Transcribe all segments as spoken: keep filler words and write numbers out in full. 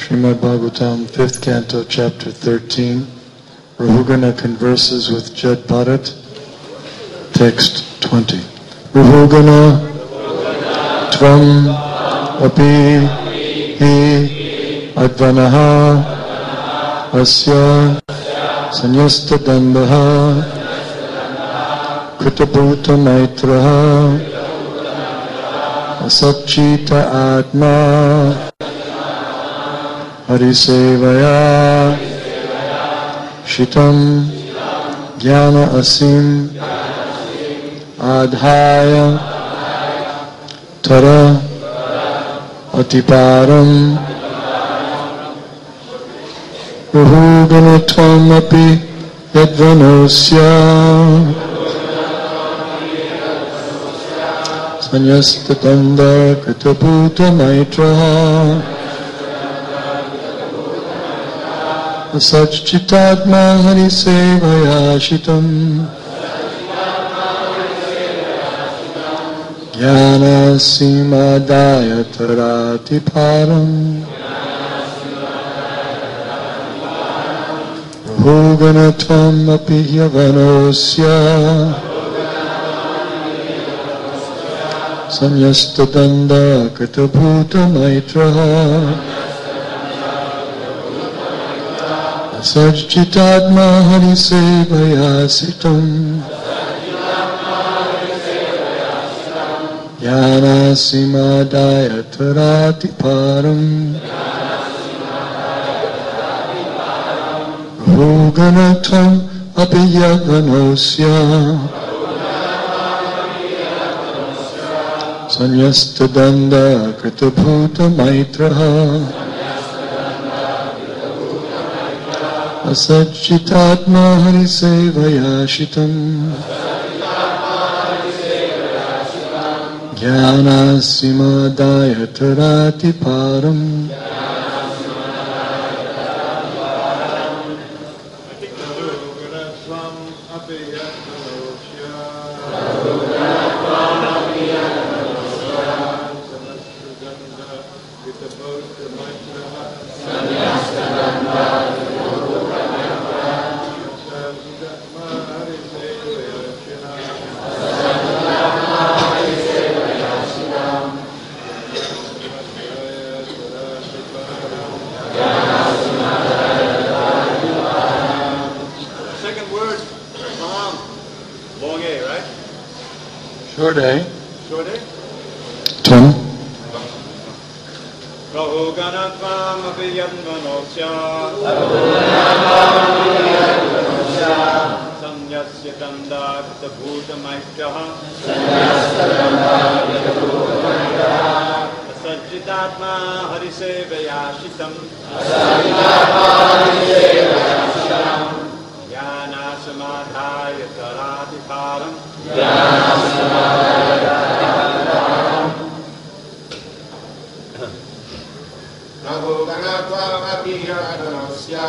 Srimad Bhagavatam, fifth canto, chapter thirteen. Rahugana converses with Jad Bharat. Text twenty. Rahugana tvam api hi advanaha asya sanyasta dandaha kritabhuta maitraha asachita atma harisevaya shitam jnana asim adhaya tara atiparam Rahugana api yadvanosya sanyasta danda kritabhuta maitraha asachchitatma harisevaya shitam jnana simadaya taratiparam Rahugana tvam api yavanosya sanyasta danda kritabhuta maitraha asachchitatma harisevaya sitam jnana simadaya taratiparam Rahugana tvam api yavanosya sanyasta danda kritabhuta maitraha asachchitatma harisevaya shitam jnana simadaya taratiparam Short A. Short A? Tvam. Rahugana tvam api yadvanosya sanyasya danda kritabhuta maitraha asachchitatma harisevaya shitam jnana samadhaya taratiparam Rahugana tvam api yavanosya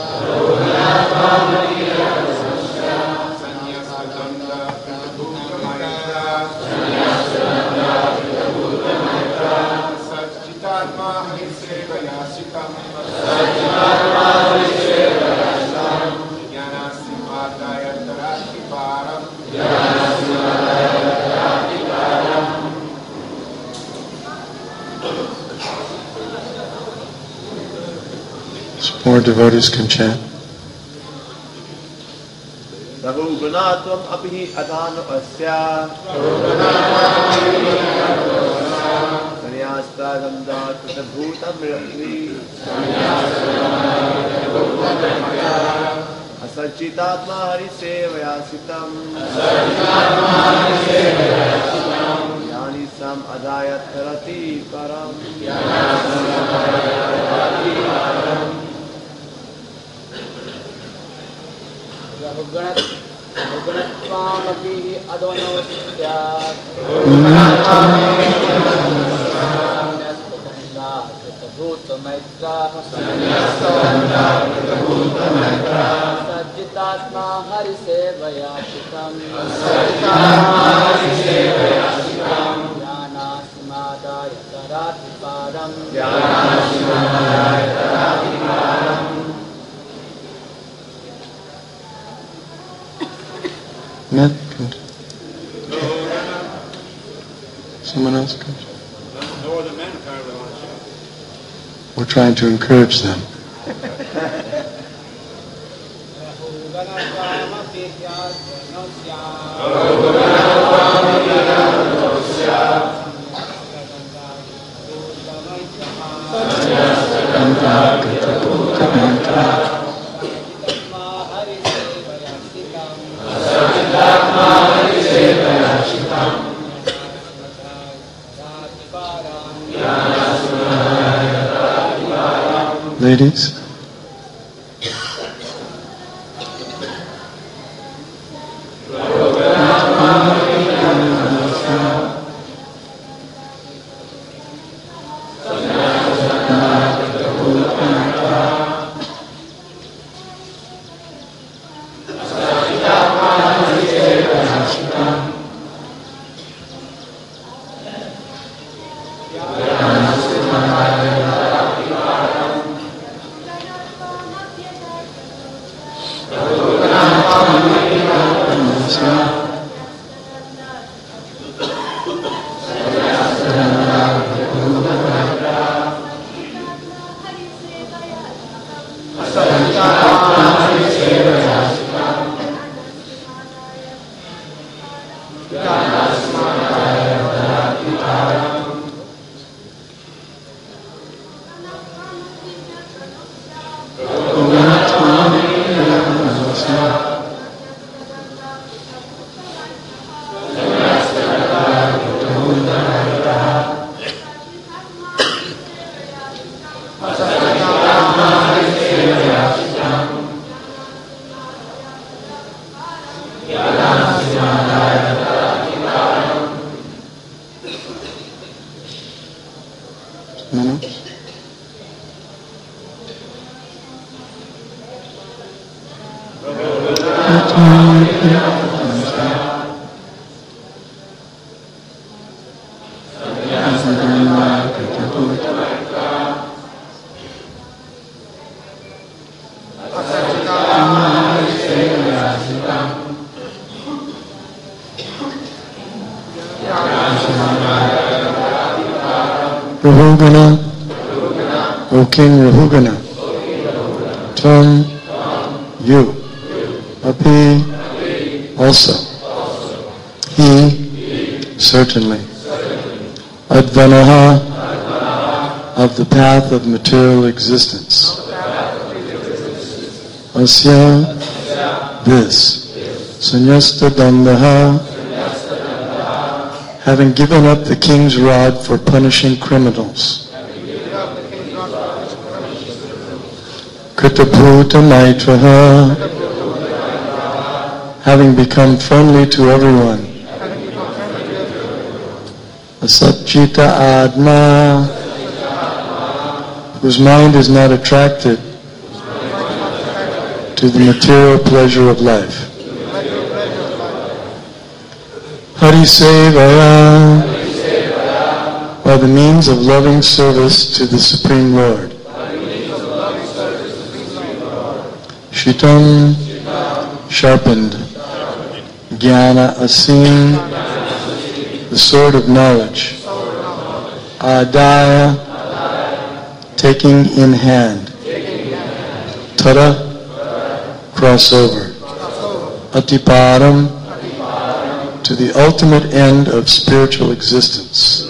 sanyasta danda kritabhuta maitraha asachchitatma harisevaya shitam jnana simadaya taratiparam More devotees can chant. Rahugana tvam api advanosya sanyasta danda kritabhuta maitraha asachchitatma harisevaya shitam jnana samadhaya taratiparam Rahugana tvam api yadvanosya kritabhuta maitraha asachchitatma harisevaya shitam jnana simadaya taratiparam That's good. No, no other men apparently want to share. We're trying to encourage them. Ladies? Rahugana, O King Rahugana, Tvam, you, Api, also, he, certainly, Advanaha, of the path of material existence, Asya, this, Sanyasta Dandaha, having given up the king's rod for punishing criminals. Kritabhuta Maitraha, having become friendly to everyone. Asatchita Adma, whose mind is not attracted to the material pleasure of life. Harisevaya, by the means of loving service to the Supreme Lord. Shitam, sharpened. Jnana asim, the sword of knowledge. Adaya, taking in hand. Tara, crossover. Atiparam, to the ultimate end of spiritual existence.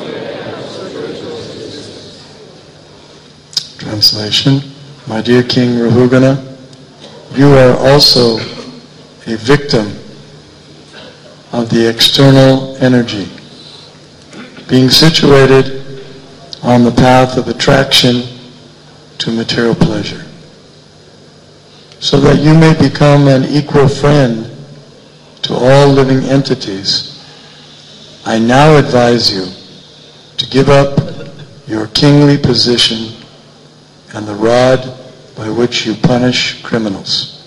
Translation. My dear King Rahugana, you are also a victim of the external energy, being situated on the path of attraction to material pleasure, so that you may become an equal friend to all living entities. I now advise you to give up your kingly position and the rod by which you punish criminals.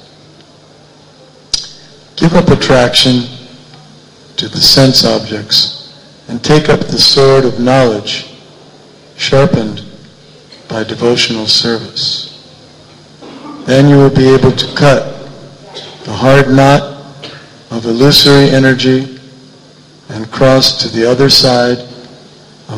Give up attraction to the sense objects and take up the sword of knowledge, sharpened by devotional service. Then you will be able to cut the hard knot of illusory energy and cross to the other side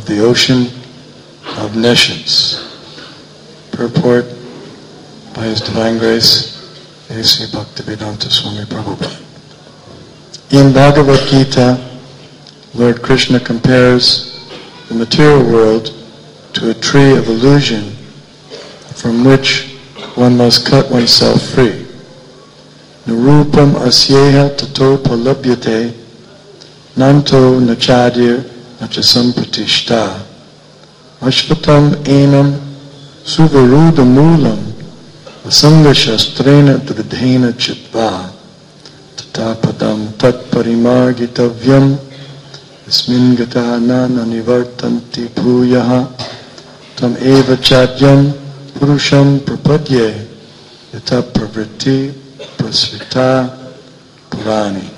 the ocean of nescience. Purport by His Divine Grace, A C Bhaktivedanta Swami Prabhupada. In Bhagavad Gita, Lord Krishna compares the material world to a tree of illusion from which one must cut oneself free. Narupam asyeha tato palabhyate nanto nachadir nachasampatishta ashvatam enam suvaruda moolam asanga shastrena dridhena chitva tatapadam tatparimargitavyam asmin gata nana nivartanti bhuyaha tam eva chadyam purusham prapadye yata pravritti prasvita purani.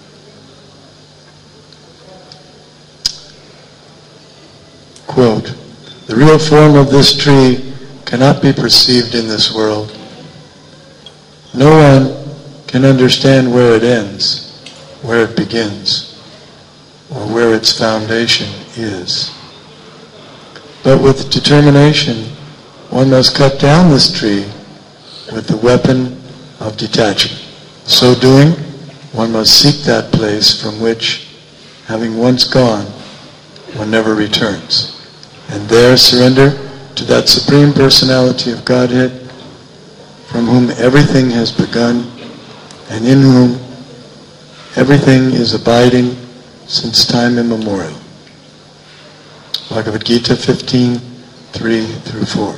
Quote, the real form of this tree cannot be perceived in this world. No one can understand where it ends, where it begins, or where its foundation is. But with determination, one must cut down this tree with the weapon of detachment. So doing, one must seek that place from which, having once gone, one never returns. And there surrender to that Supreme Personality of Godhead, from whom everything has begun, and in whom everything is abiding since time immemorial. Bhagavad Gita fifteen, three through four.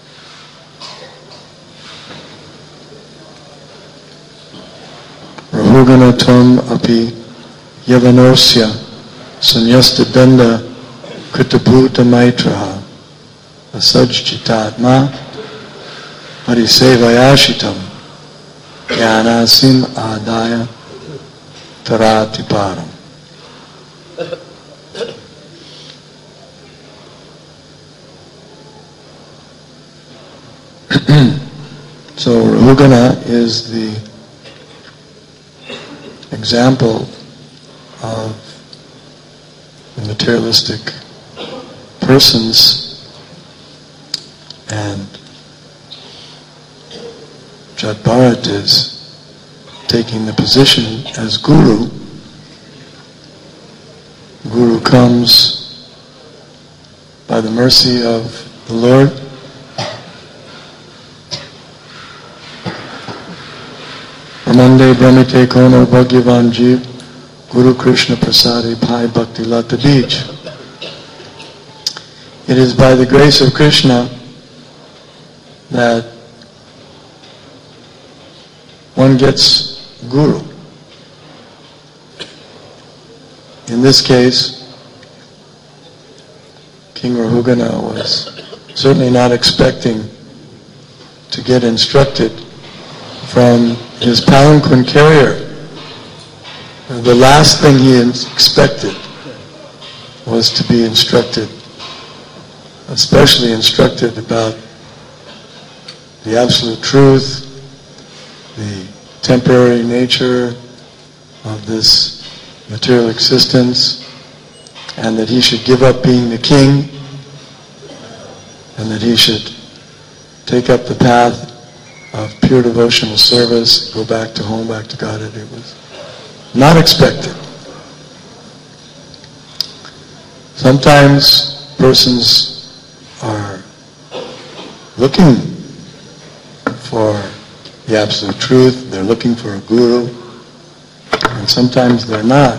Rahugana tvam api yavanosya sanyasta danda kritabhuta maitraha asajjitatma parisevayashitam jnanasim adaya tarati param. So Rahugana is the example of the materialistic persons, and Jat Bharat is taking the position as Guru. Guru comes by the mercy of the Lord, Brahmande Brahmite Kono Bhagyavan Jeev Guru Krishna Prasadi Bhai Bhakti Lata Bij. It is by the grace of Krishna that one gets Guru. In this case, King Rahugana was certainly not expecting to get instructed from his palanquin carrier. The last thing he expected was to be instructed, especially instructed about the absolute truth, the temporary nature of this material existence, and that he should give up being the king, and that he should take up the path of pure devotional service, go back to home, back to Godhead. It was not expected. Sometimes persons are looking for the absolute truth, they're looking for a guru, and sometimes they're not.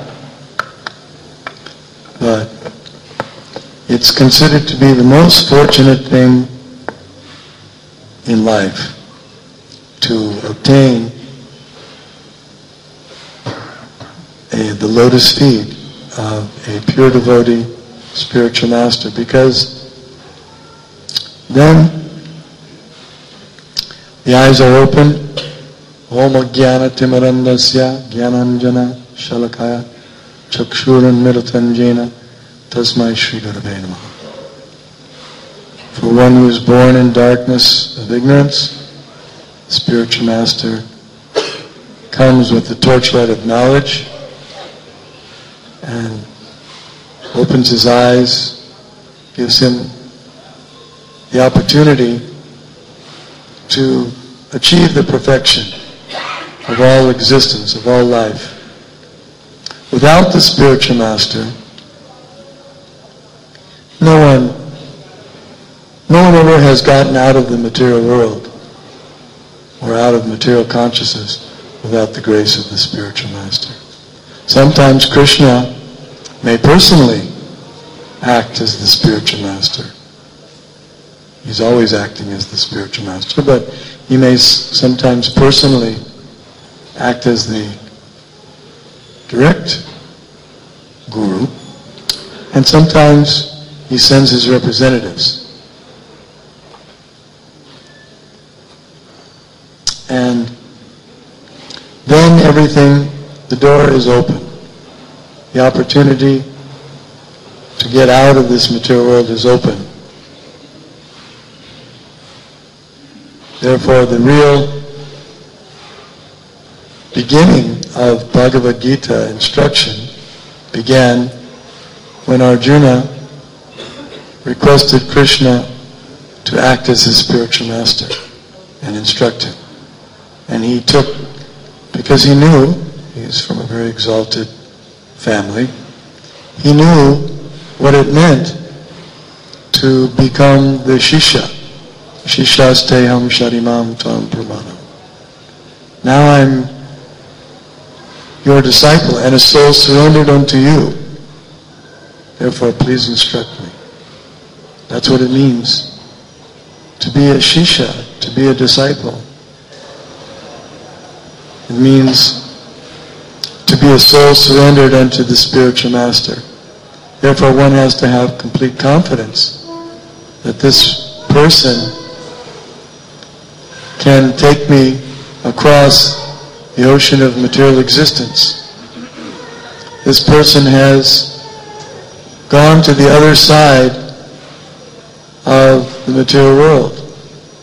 But it's considered to be the most fortunate thing in life to obtain a, the lotus feet of a pure devotee, spiritual master, because then the eyes are open. Om Jnana Timarandasya Jnananjana Shalakaya Chakshuran Miritanjena Tasmai Shri Gurave Namaha. For one who is born in darkness of ignorance, the spiritual master comes with the torchlight of knowledge and opens his eyes gives him the opportunity to achieve the perfection of all existence, of all life. Without the spiritual master, no one, no one ever has gotten out of the material world or out of material consciousness without the grace of the spiritual master. Sometimes Krishna may personally act as the spiritual master. He's always acting as the spiritual master, but he may sometimes personally act as the direct guru, and sometimes he sends his representatives. And then everything, the door is open. The opportunity to get out of this material world is open. Therefore, the real beginning of Bhagavad Gita instruction began when Arjuna requested Krishna to act as his spiritual master and instruct him. And he took, because he knew, he is from a very exalted family, he knew what it meant to become the Shishya. Shishasteham sharimam tvam pramanam. Now I'm your disciple and a soul surrendered unto you. Therefore, please instruct me. That's what it means to be a Shishya, to be a disciple. It means to be a soul surrendered unto the spiritual master. Therefore, one has to have complete confidence that this person can take me across the ocean of material existence. This person has gone to the other side of the material world.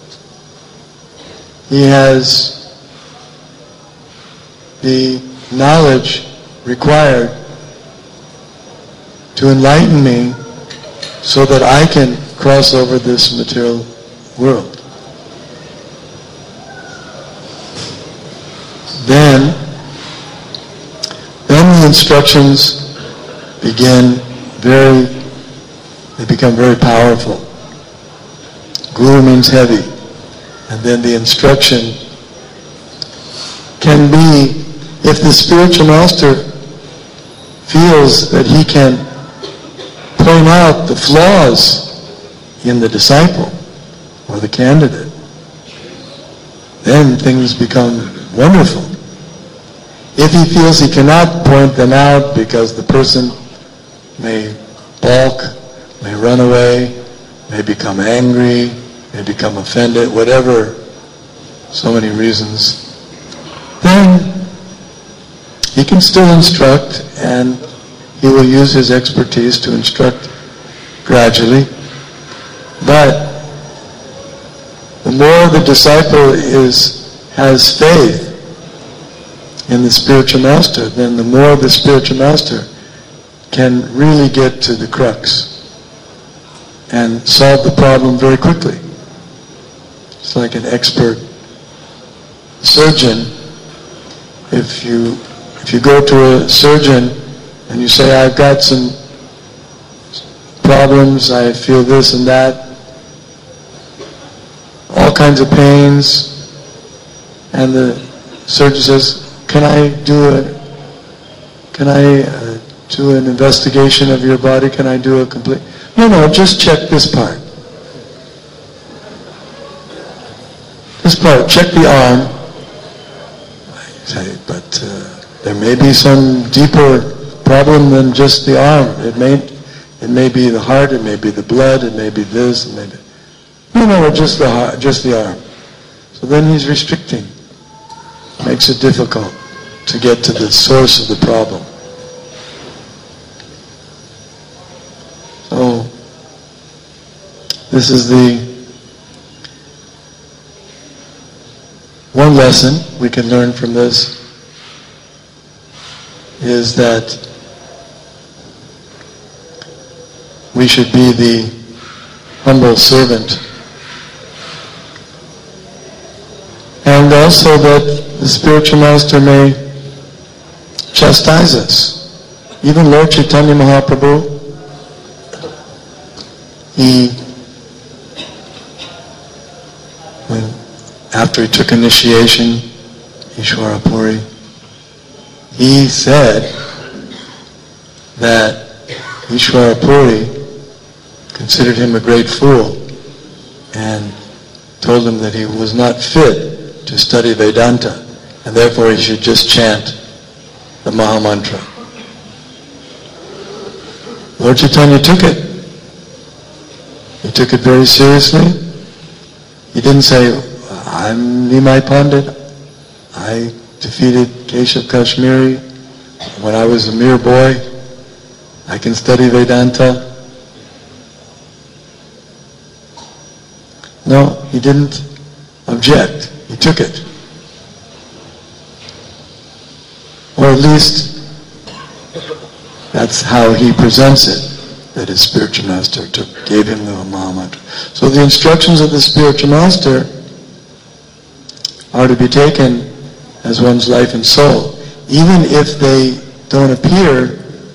He has the knowledge required to enlighten me so that I can cross over this material world. Then, then the instructions begin very, they become very powerful. Guru means heavy. And then the instruction can be, if the spiritual master feels that he can point out the flaws in the disciple or the candidate, then things become wonderful. If he feels he cannot point them out because the person may balk, may run away, may become angry, may become offended, whatever, so many reasons, then he can still instruct, and he will use his expertise to instruct gradually. But the more the disciple is has faith in the spiritual master, then the more the spiritual master can really get to the crux and solve the problem very quickly. It's like an expert surgeon. If you if you go to a surgeon and you say, I've got some problems, I feel this and that, all kinds of pains, and the surgeon says, can I do a, can I uh, do an investigation of your body? Can I do a complete, no, no, just check this part. This part, check the arm. I say, but uh, there may be some deeper problem than just the arm. It may, it may be the heart, it may be the blood, it may be this, it may be, no, no, just the heart, just the arm. So then he's restricting. Makes it difficult to get to the source of the problem. So, this is the one lesson we can learn from this, is that we should be the humble servant. And also that the spiritual master may chastise us. Even Lord Chaitanya Mahaprabhu, he, when, after he took initiation, Ishwara Puri, he said that Ishwara Puri considered him a great fool and told him that he was not fit to study Vedanta and therefore he should just chant the Maha Mantra. Lord Chaitanya took it. He took it very seriously. He didn't say, I'm Nimai Pandit. I defeated Keshav Kashmiri when I was a mere boy. I can study Vedanta. No, he didn't object. He took it. Or at least that's how he presents it, that his spiritual master took, gave him the Maha Mantra. So the instructions of the spiritual master are to be taken as one's life and soul, even if they don't appear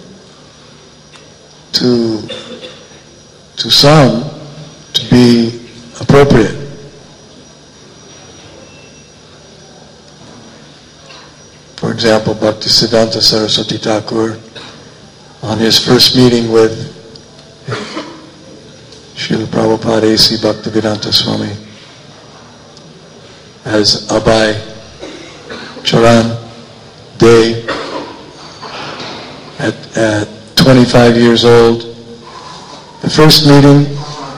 to, to some to be appropriate. For example, Bhaktisiddhanta Saraswati Thakur, on his first meeting with Srila Prabhupada A C Bhaktivedanta Swami, as Abhay Charan Day, at, at twenty-five years old, the first meeting,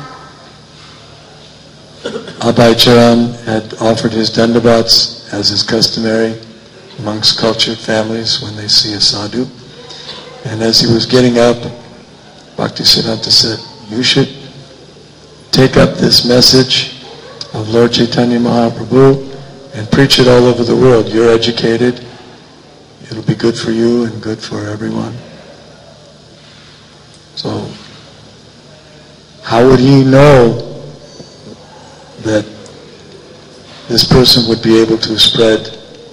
Abhay Charan had offered his dandavats as is customary amongst cultured families when they see a sadhu. And as he was getting up, Bhaktisiddhanta said, you should take up this message of Lord Chaitanya Mahaprabhu and preach it all over the world. You're educated. It'll be good for you and good for everyone. So, how would he know that this person would be able to spread?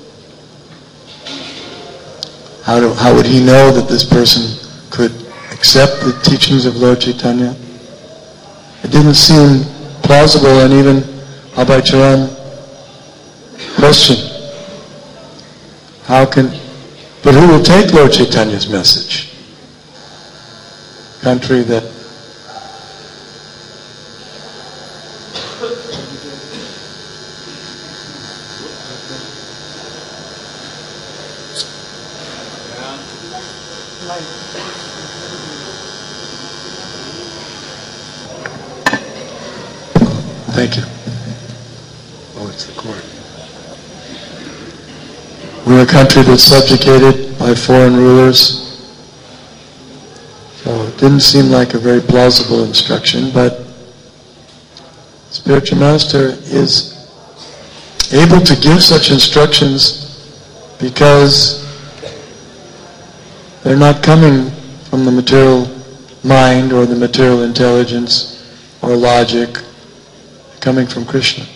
How, do, how would he know that this person could accept the teachings of Lord Chaitanya? It didn't seem plausible, and even Abhay Charan questioned, how can, but who will take Lord Chaitanya's message? Country that Thank you. Oh, it's the court. We're a country that's subjugated by foreign rulers. So it didn't seem like a very plausible instruction, but Spiritual Master is able to give such instructions because they're not coming from the material mind or the material intelligence or logic, coming from Krishna.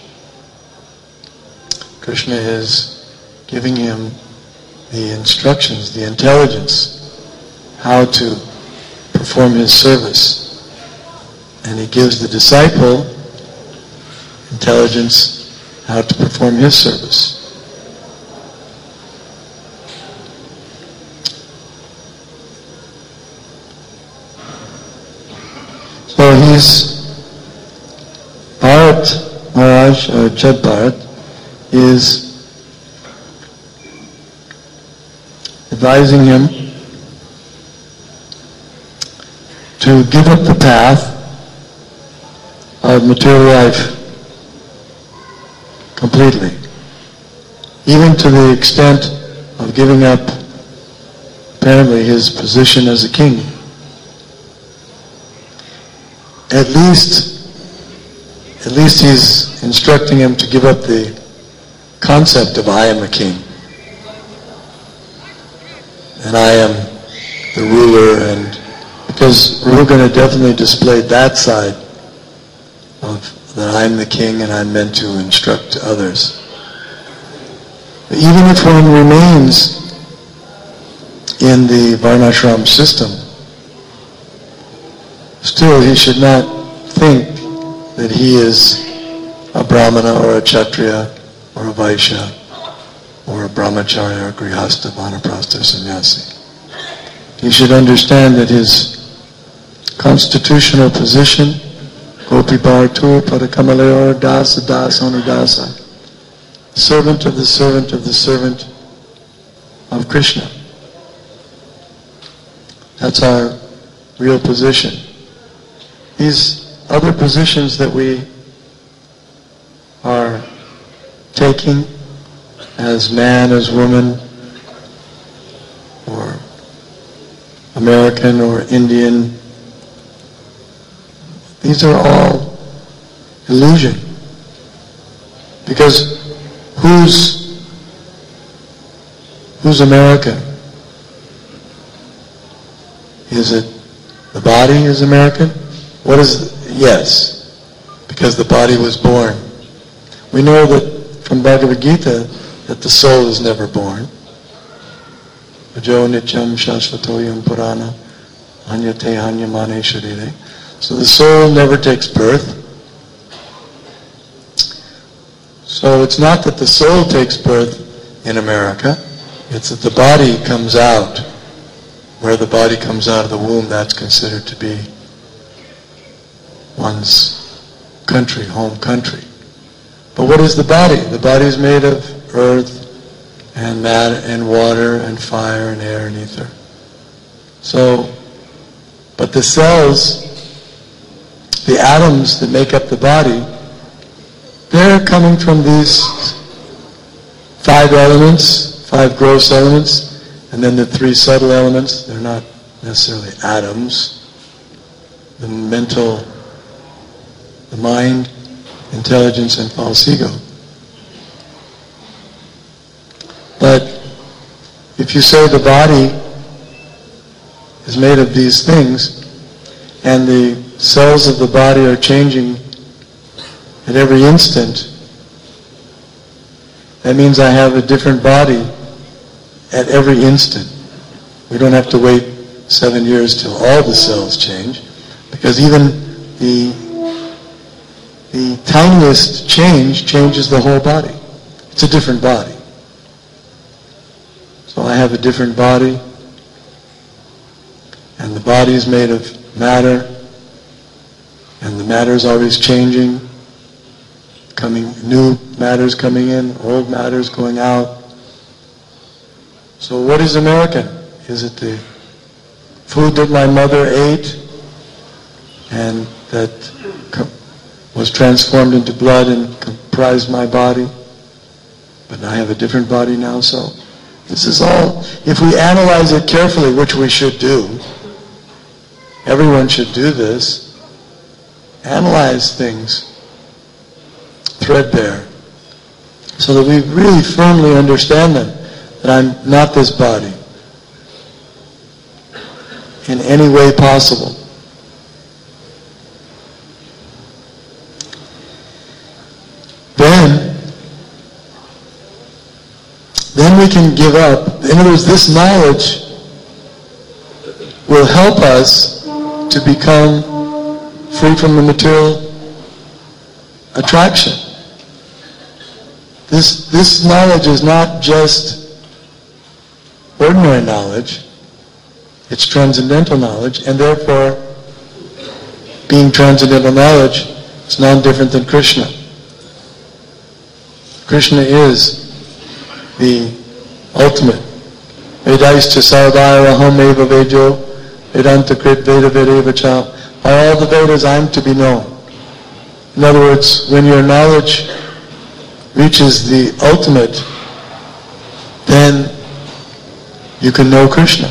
Krishna is giving him the instructions, the intelligence, how to perform his service. And he gives the disciple intelligence how to perform his service. So he's Bharat Maharaj, or Jad Bharat, is advising him to give up the path of material life completely, even to the extent of giving up apparently his position as a king. At least At least he's instructing him to give up the concept of I am a king. And I am the ruler, and because Rahugana definitely displayed that side of that I'm the king and I'm meant to instruct others. But even if one remains in the Varnashram system, still he should not think that he is a Brahmana or a Kshatriya or a Vaishya or a Brahmacharya or Grihastha, Vanaprastha, Sannyasi. He should understand that his constitutional position, Gopi Bhartur Padakamalayur Dasa Das Anudasa, servant of the servant of the servant of Krishna. That's our real position. These other positions that we are taking as man, as woman, or American or Indian, these are all illusion. Because who's who's American? Is it the body is American? What is, yes, because the body was born. We know that from Bhagavad Gita that the soul is never born. Ajo nityam shashvatoyam purana anyate hanyamane sharire. So the soul never takes birth. So it's not that the soul takes birth in America, it's that the body comes out. Where the body comes out of the womb, that's considered to be one's country, home country. But what is the body? The body is made of earth and matter and water and fire and air and ether. So, but the cells, the atoms that make up the body, they're coming from these five elements, five gross elements, and then the three subtle elements. They're not necessarily atoms. The mental, the mind, intelligence, and false ego. But if you say the body is made of these things, and the cells of the body are changing at every instant, that means I have a different body at every instant. We don't have to wait seven years till all the cells change, because even the the tiniest change changes the whole body. It's a different body. So I have a different body, and the body is made of matter, and the matter is always changing, coming, new matters coming in, old matters going out. So what is American? Is it the food that my mother ate and that was transformed into blood and comprised my body? But I have a different body now, so this is all, if we analyze it carefully, which we should do, everyone should do this, analyze things threadbare, so that we really firmly understand them. That I'm not this body in any way possible. Then, then we can give up. In other words, this knowledge will help us to become free from the material attraction. This, this knowledge is not just ordinary knowledge, it's transcendental knowledge, and therefore, being transcendental knowledge, it's non-different than Krishna. Krishna is the ultimate. Vedaischa sarvara aham eva vejo, Vedanta krit veda vedeva cha. By all the Vedas, I'm to be known. In other words, when your knowledge reaches the ultimate, then you can know Krishna.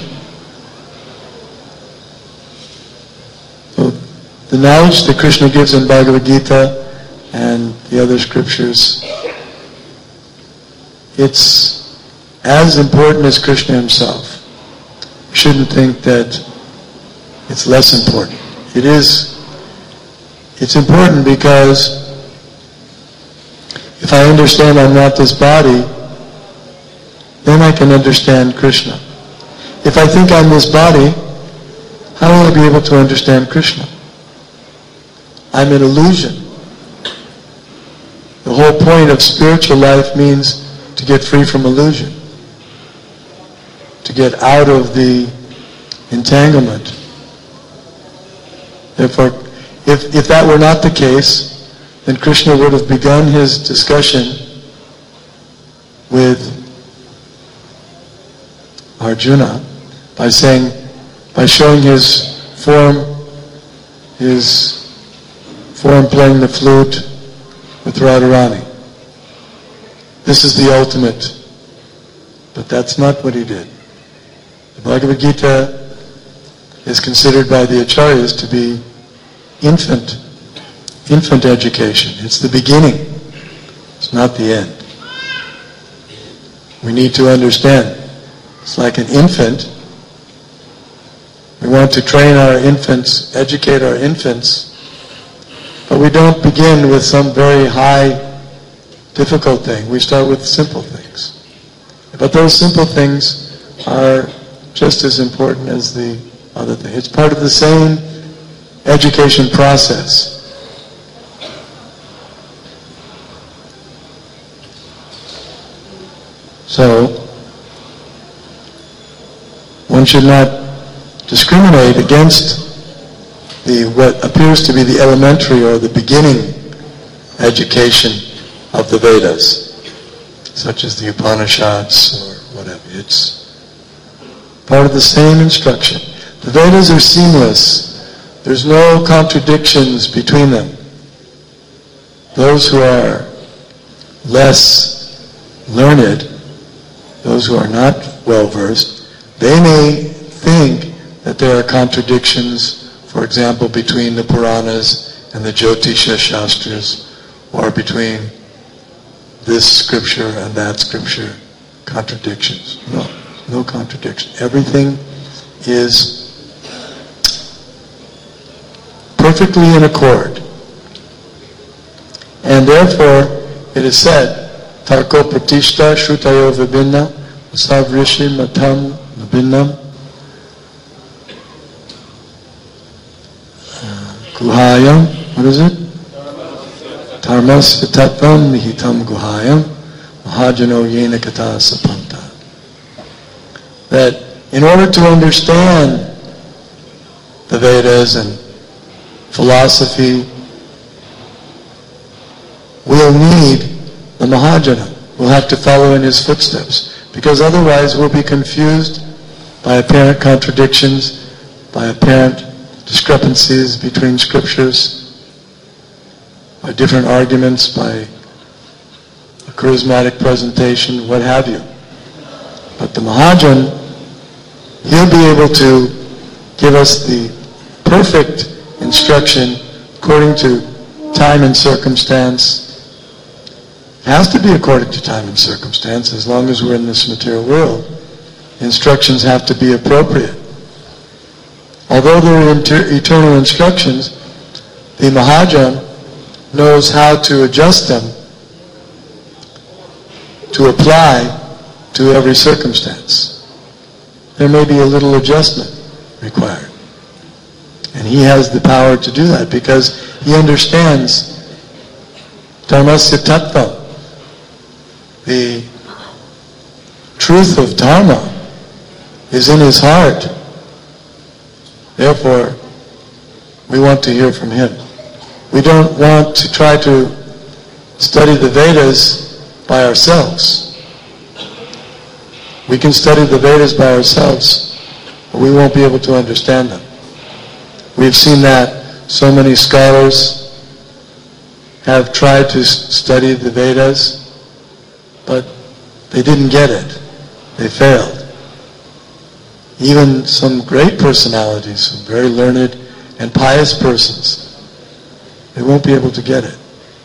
So the knowledge that Krishna gives in Bhagavad Gita and the other scriptures, it's as important as Krishna himself. You shouldn't think that it's less important. It is, it's important because if I understand I'm not this body, then I can understand Krishna. If I think I'm this body, how will I be able to understand Krishna? I'm an illusion. The whole point of spiritual life means to get free from illusion, to get out of the entanglement. Therefore, if, if that were not the case, then Krishna would have begun his discussion with Arjuna by saying, by showing his form, his form playing the flute with Radharani. This is the ultimate. But that's not what he did. The Bhagavad Gita is considered by the Acharyas to be infant, infant education. It's the beginning. It's not the end. We need to understand. It's like an infant. We want to train our infants, educate our infants, but we don't begin with some very high, difficult thing. We start with simple things. But those simple things are just as important as the other thing. It's part of the same education process. So, one should not discriminate against the what appears to be the elementary or the beginning education of the Vedas, such as the Upanishads or whatever. It's part of the same instruction. The Vedas are seamless. There's no contradictions between them. Those who are less learned, those who are not well-versed, they may think that there are contradictions, for example, between the Puranas and the Jyotisha Shastras, or between this scripture and that scripture, contradictions. No, no contradiction. Everything is perfectly in accord. And therefore, it is said, Tarko Pratishta Shrutayo Vibhinna Savrishi Matam Vibhinnam Guhayam, what is it? Dharmasya Tattvam Nihitam Guhayam Mahajano Yena Kata Sapanta. That in order to understand the Vedas and philosophy, we'll need the Mahajana. We'll have to follow in his footsteps, because otherwise we'll be confused by apparent contradictions, by apparent discrepancies between scriptures, by different arguments, by a charismatic presentation, what have you. But the Mahajan, he'll be able to give us the perfect instruction according to time and circumstance. It has to be according to time and circumstance. As long as we're in this material world, the instructions have to be appropriate. Although they're inter- eternal instructions, the Mahajan knows how to adjust them to apply to every circumstance. There may be a little adjustment required. And he has the power to do that because he understands Dharmasya Tattva. The truth of Dharma is in his heart. Therefore, we want to hear from him. We don't want to try to study the Vedas by ourselves. We can study the Vedas by ourselves, but we won't be able to understand them. We've seen that so many scholars have tried to study the Vedas, but they didn't get it. They failed. Even some great personalities, some very learned and pious persons, they won't be able to get it.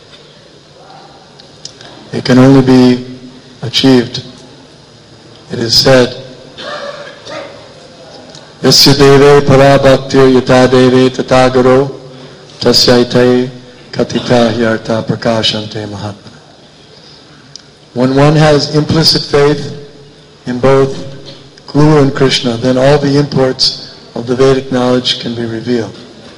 It can only be achieved. It is said, Yasya deve para bhaktir yata deve tatagaro Tasyaite katita hyarta prakashante mahatma. When one has implicit faith in both Guru and Krishna, then all the imports of the Vedic knowledge can be revealed.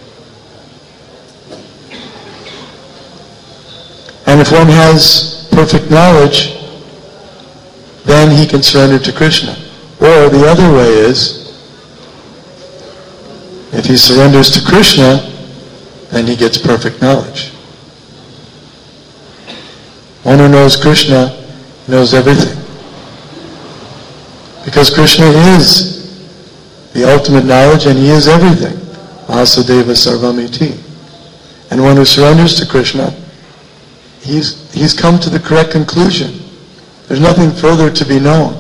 And if one has perfect knowledge, then he can surrender to Krishna. Or the other way is, if he surrenders to Krishna, then he gets perfect knowledge. One who knows Krishna knows everything. Because Krishna is the ultimate knowledge and he is everything. Vasudeva Sarvamiti. And one who surrenders to Krishna, he's, he's come to the correct conclusion. There's nothing further to be known.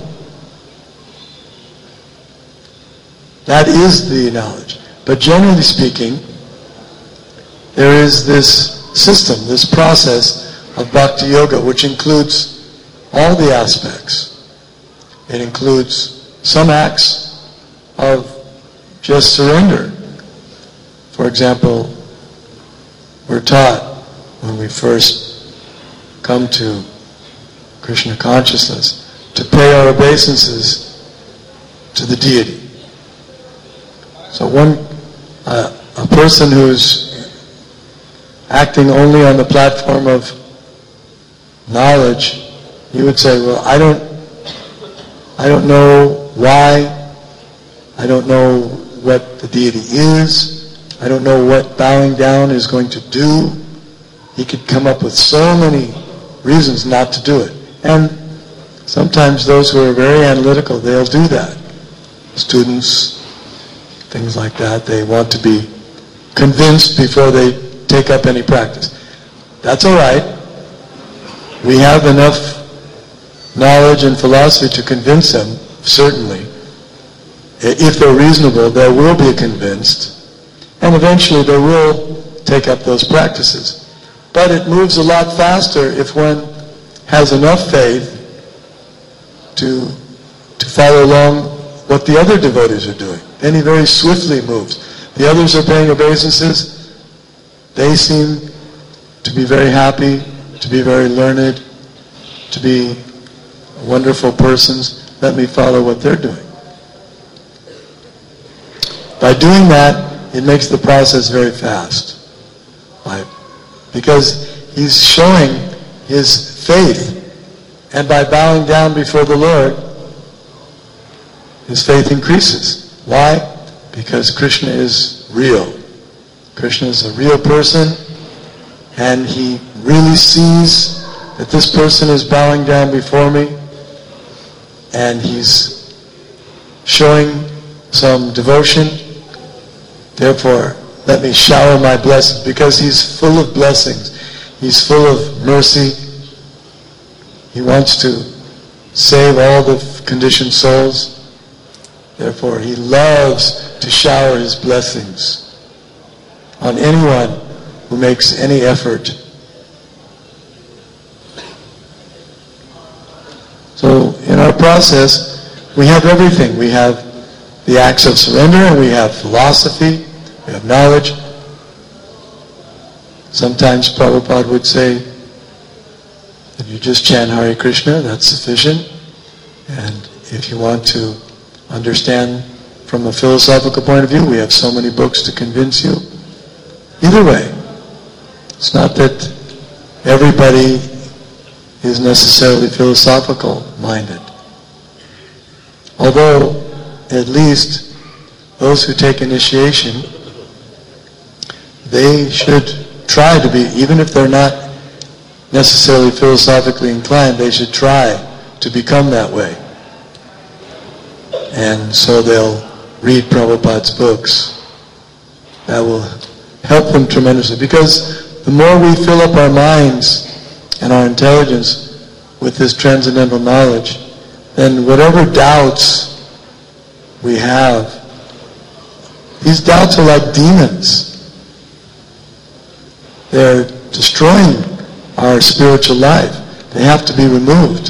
That is the knowledge. But generally speaking, there is this system, this process of Bhakti Yoga, which includes all the aspects. It includes some acts of just surrender. For example, we're taught when we first come to Krishna consciousness to pay our obeisances to the deity. So one, uh, a person who's acting only on the platform of knowledge, he would say, well, I don't, I don't know why, I don't know what the deity is, I don't know what bowing down is going to do. He could come up with so many reasons not to do it. And sometimes those who are very analytical, they'll do that. Students, things like that, they want to be convinced before they take up any practice. That's all right. We have enough knowledge and philosophy to convince them, certainly. If they're reasonable, they will be convinced. And eventually they will take up those practices. But it moves a lot faster if one has enough faith to, to follow along what the other devotees are doing. Then he very swiftly moves. The others are paying obeisances. They seem to be very happy, to be very learned, to be wonderful persons. Let me follow what they're doing. By doing that, it makes the process very fast. Right? Because he's showing his faith. And by bowing down before the Lord, his faith increases. Why? Because Krishna is real. Krishna is a real person, and he really sees that this person is bowing down before me, and he's showing some devotion. Therefore, let me shower my blessings, because he's full of blessings. He's full of mercy. He wants to save all the conditioned souls. Therefore, he loves to shower his blessings on anyone who makes any effort. So, in our process, we have everything. We have the acts of surrender, and we have philosophy, we have knowledge. Sometimes Prabhupada would say, if you just chant Hare Krishna, that's sufficient. And if you want to understand from a philosophical point of view, we have so many books to convince you. Either way, it's not that everybody is necessarily philosophical minded. Although, at least, those who take initiation, they should try to be, even if they're not necessarily philosophically inclined, they should try to become that way. And so they'll read Prabhupada's books. That will help them tremendously. Because the more we fill up our minds and our intelligence with this transcendental knowledge, then whatever doubts we have, these doubts are like demons. They're destroying our spiritual life. They have to be removed.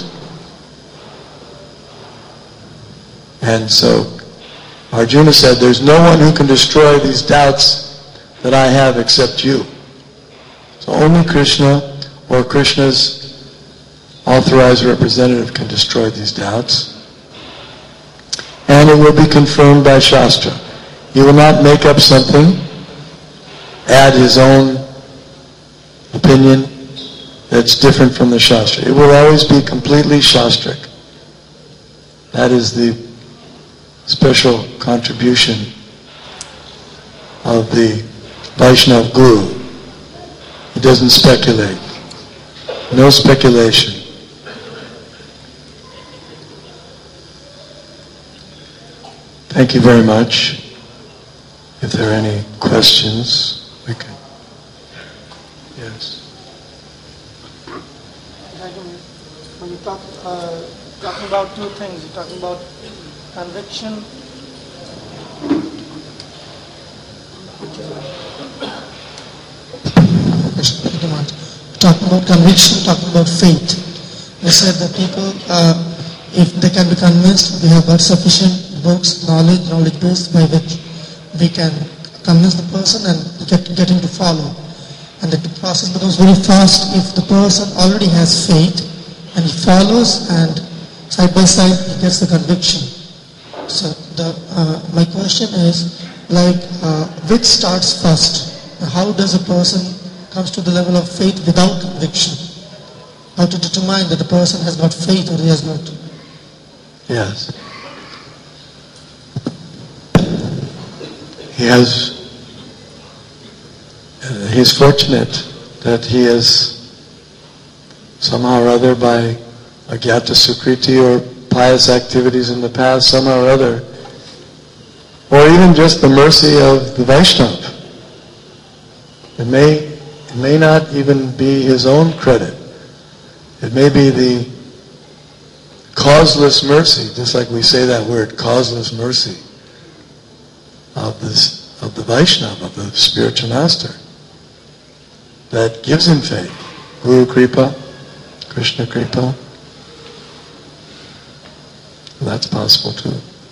And so Arjuna said, there's no one who can destroy these doubts that I have except you. So only Krishna or Krishna's authorized representative can destroy these doubts. And it will be confirmed by Shastra. He will not make up something, add his own opinion that's different from the Shastra. It will always be completely Shastric. That is the special contribution of the Vaishnava Guru. He doesn't speculate. No speculation. Thank you very much. If there are any questions, we can. Yes. When you talk, uh, talking about two things, you're talking about conviction. Talking about conviction, talking about faith. We said that people, uh, if they can be convinced, we have got sufficient books, knowledge, knowledge base by which we can convince the person and get, get him to follow. And the process becomes very fast if the person already has faith and he follows, and side by side he gets the conviction. So the uh, my question is, like, uh, which starts first? How does a person comes to the level of faith without conviction? How to determine that the person has got faith or he has not? Yes. He has, uh, he is fortunate that he has somehow or other, by agyata sukriti or pious activities in the past, somehow or other, or even just the mercy of the Vaishnava. It may, it may not even be his own credit. It may be the causeless mercy, just like we say that word, causeless mercy, of this, of the Vaishnava, of the spiritual master, that gives him faith. Guru Kripa, Krishna Kripa. That's possible too.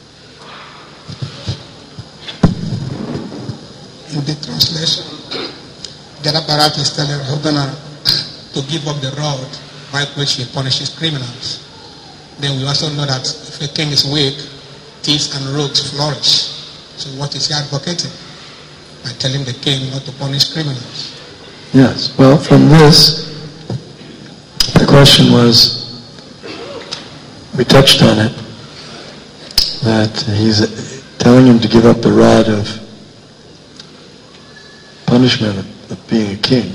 In the translation, Jalaparat is telling Rahugana to give up the rod by which he punishes criminals. Then we also know that if a king is weak, thieves and rogues flourish. So what is he advocating? By telling the king not to punish criminals. Yes, well, from this, the question was, we touched on it, that he's telling him to give up the rod of punishment of, of being a king.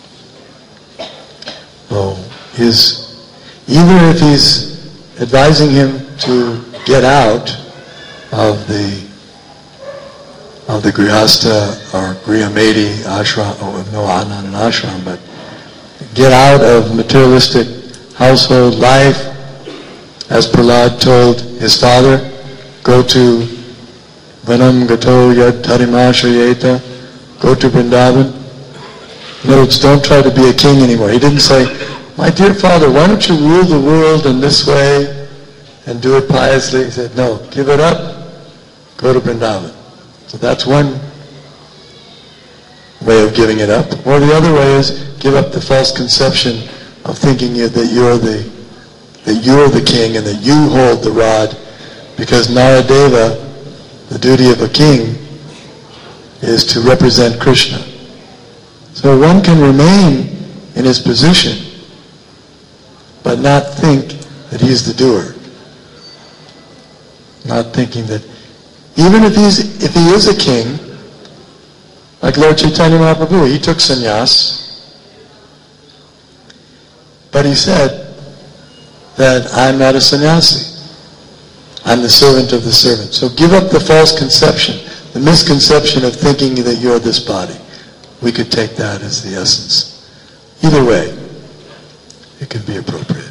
So his, either if he's advising him to get out of the of the grihastha or grihamedi ashram, oh, no, not an ashram, but get out of materialistic household life, as Prahlad told his father, go to Vanam Gato Yad Tarimashrayeta, go to Vrindavan. In other words, don't try to be a king anymore. He didn't say, my dear father, why don't you rule the world in this way and do it piously? He said, no, give it up, go to Vrindavan. So that's one way of giving it up. Or the other way is give up the false conception of thinking you, that you're the that you're the king and that you hold the rod, because Naradeva, the duty of a king, is to represent Krishna. So one can remain in his position, but not think that he's the doer. Not thinking that, even if he's if he is a king, like Lord Chaitanya Mahaprabhu, he took sannyas, but he said that I'm not a sannyasi. I'm the servant of the servant. So give up the false conception, the misconception of thinking that you're this body. We could take that as the essence. Either way, it could be appropriate.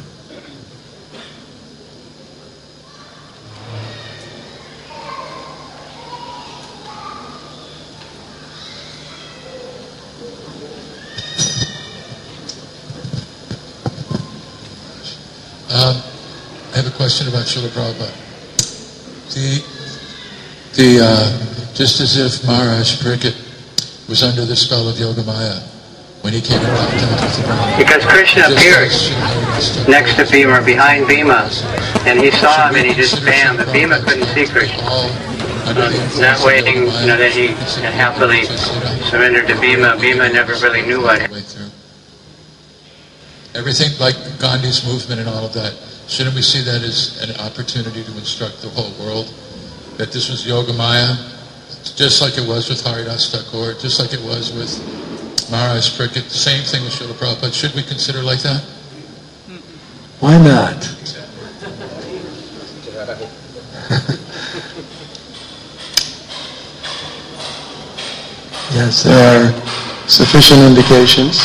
Um, I have a question about Srila Prabhupada. The, the, uh, just as if Maharaj Pariksit was under the spell of Yogamaya when he came in contact with the Brahma. Because Krishna appeared next to Bhima or behind Bhima, and he saw him and he just bam, but Bhima couldn't see Krishna. Not waiting, you know, that he happily surrendered to Bhima. Bhima never really knew what happened. Everything like Gandhi's movement and all of that, shouldn't we see that as an opportunity to instruct the whole world that this was Yogamaya, just like it was with Haridas Thakur, just like it was with Maharaj Prickett, the same thing with Srila Prabhupada. Should we consider like that? Why not? Yes, there are sufficient indications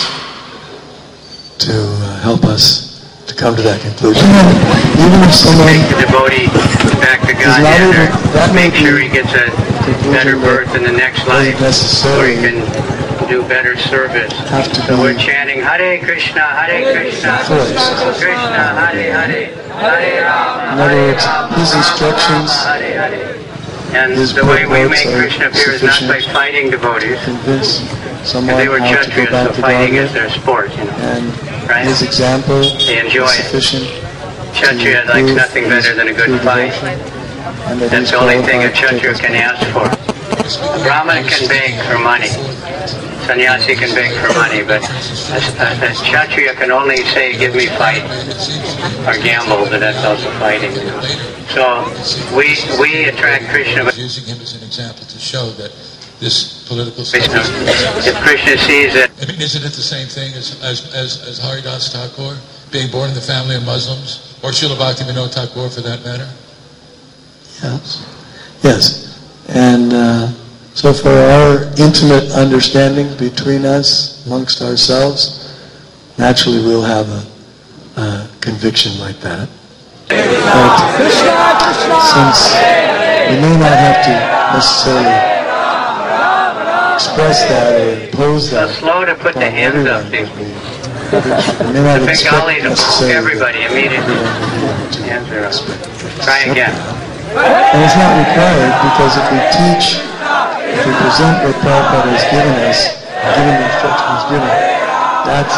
to uh, help us to come to that conclusion. Even if someone Take the devotee back to Godhead, or make sure he gets a better birth in the next life, or he can do better service. So we're chanting Hare Krishna, Hare Krishna, Krishna Hare Hare, Hare Rama, in other Hare words, Rama, his instructions, Hare Hare. And his the way we purports make are Krishna appear is not by sufficient fighting devotees. convince Because someone they were how to go Kshatriyas, back so to fighting is Godhead, their sport, you know. and Right? his example They enjoy is it. sufficient. Kshatriya to likes prove nothing his better than a good true fight. devotion, and that That's he's the only thing a qualified to take Kshatriya us can back. ask for. A Brahmana can beg for money. Sannyasi can beg for money, but a, a, a Kshatriya can only say, give me fight, or gamble, but that's also fighting. So we we attract Krishna. Using him as an example to show that this political stuff Krishna. is... If Krishna sees it, I mean, isn't it the same thing as, as, as, as Haridas Thakur, being born in the family of Muslims, or Srila Bhaktivinoda Thakur for that matter? Yes. Yes. And uh, so for our intimate understanding between us, amongst ourselves, naturally we'll have a, a conviction like that. But since we may not have to necessarily express that or impose so that slow to put the upon hands everyone, up. The, we may not the expect Bengalis will necessarily everybody immediately. Hands are up. Try again. And it's not required, because if we teach, if we present what Prabhupada has given us, given the instruction he's given, that's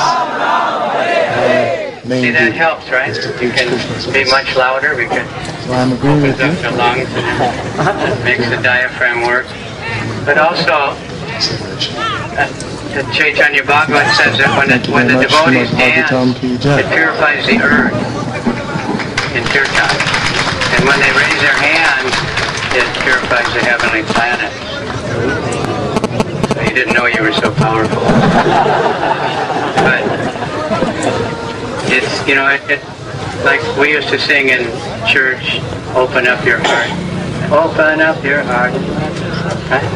our main See, that duty, helps, right? is to You teach can Krishna's be ways. much louder. We can So I'm agreeing open with you. up the lungs and makes the diaphragm work. But also, uh, the Chaitanya Bhagavat says that when, it, when the devotees dance, it purifies the earth in kirtan. And when they raise their hands, it purifies the heavenly planets. So you didn't know you were so powerful. But it's, you know, it, it, like we used to sing in church, open up your heart. Open up your heart. Right?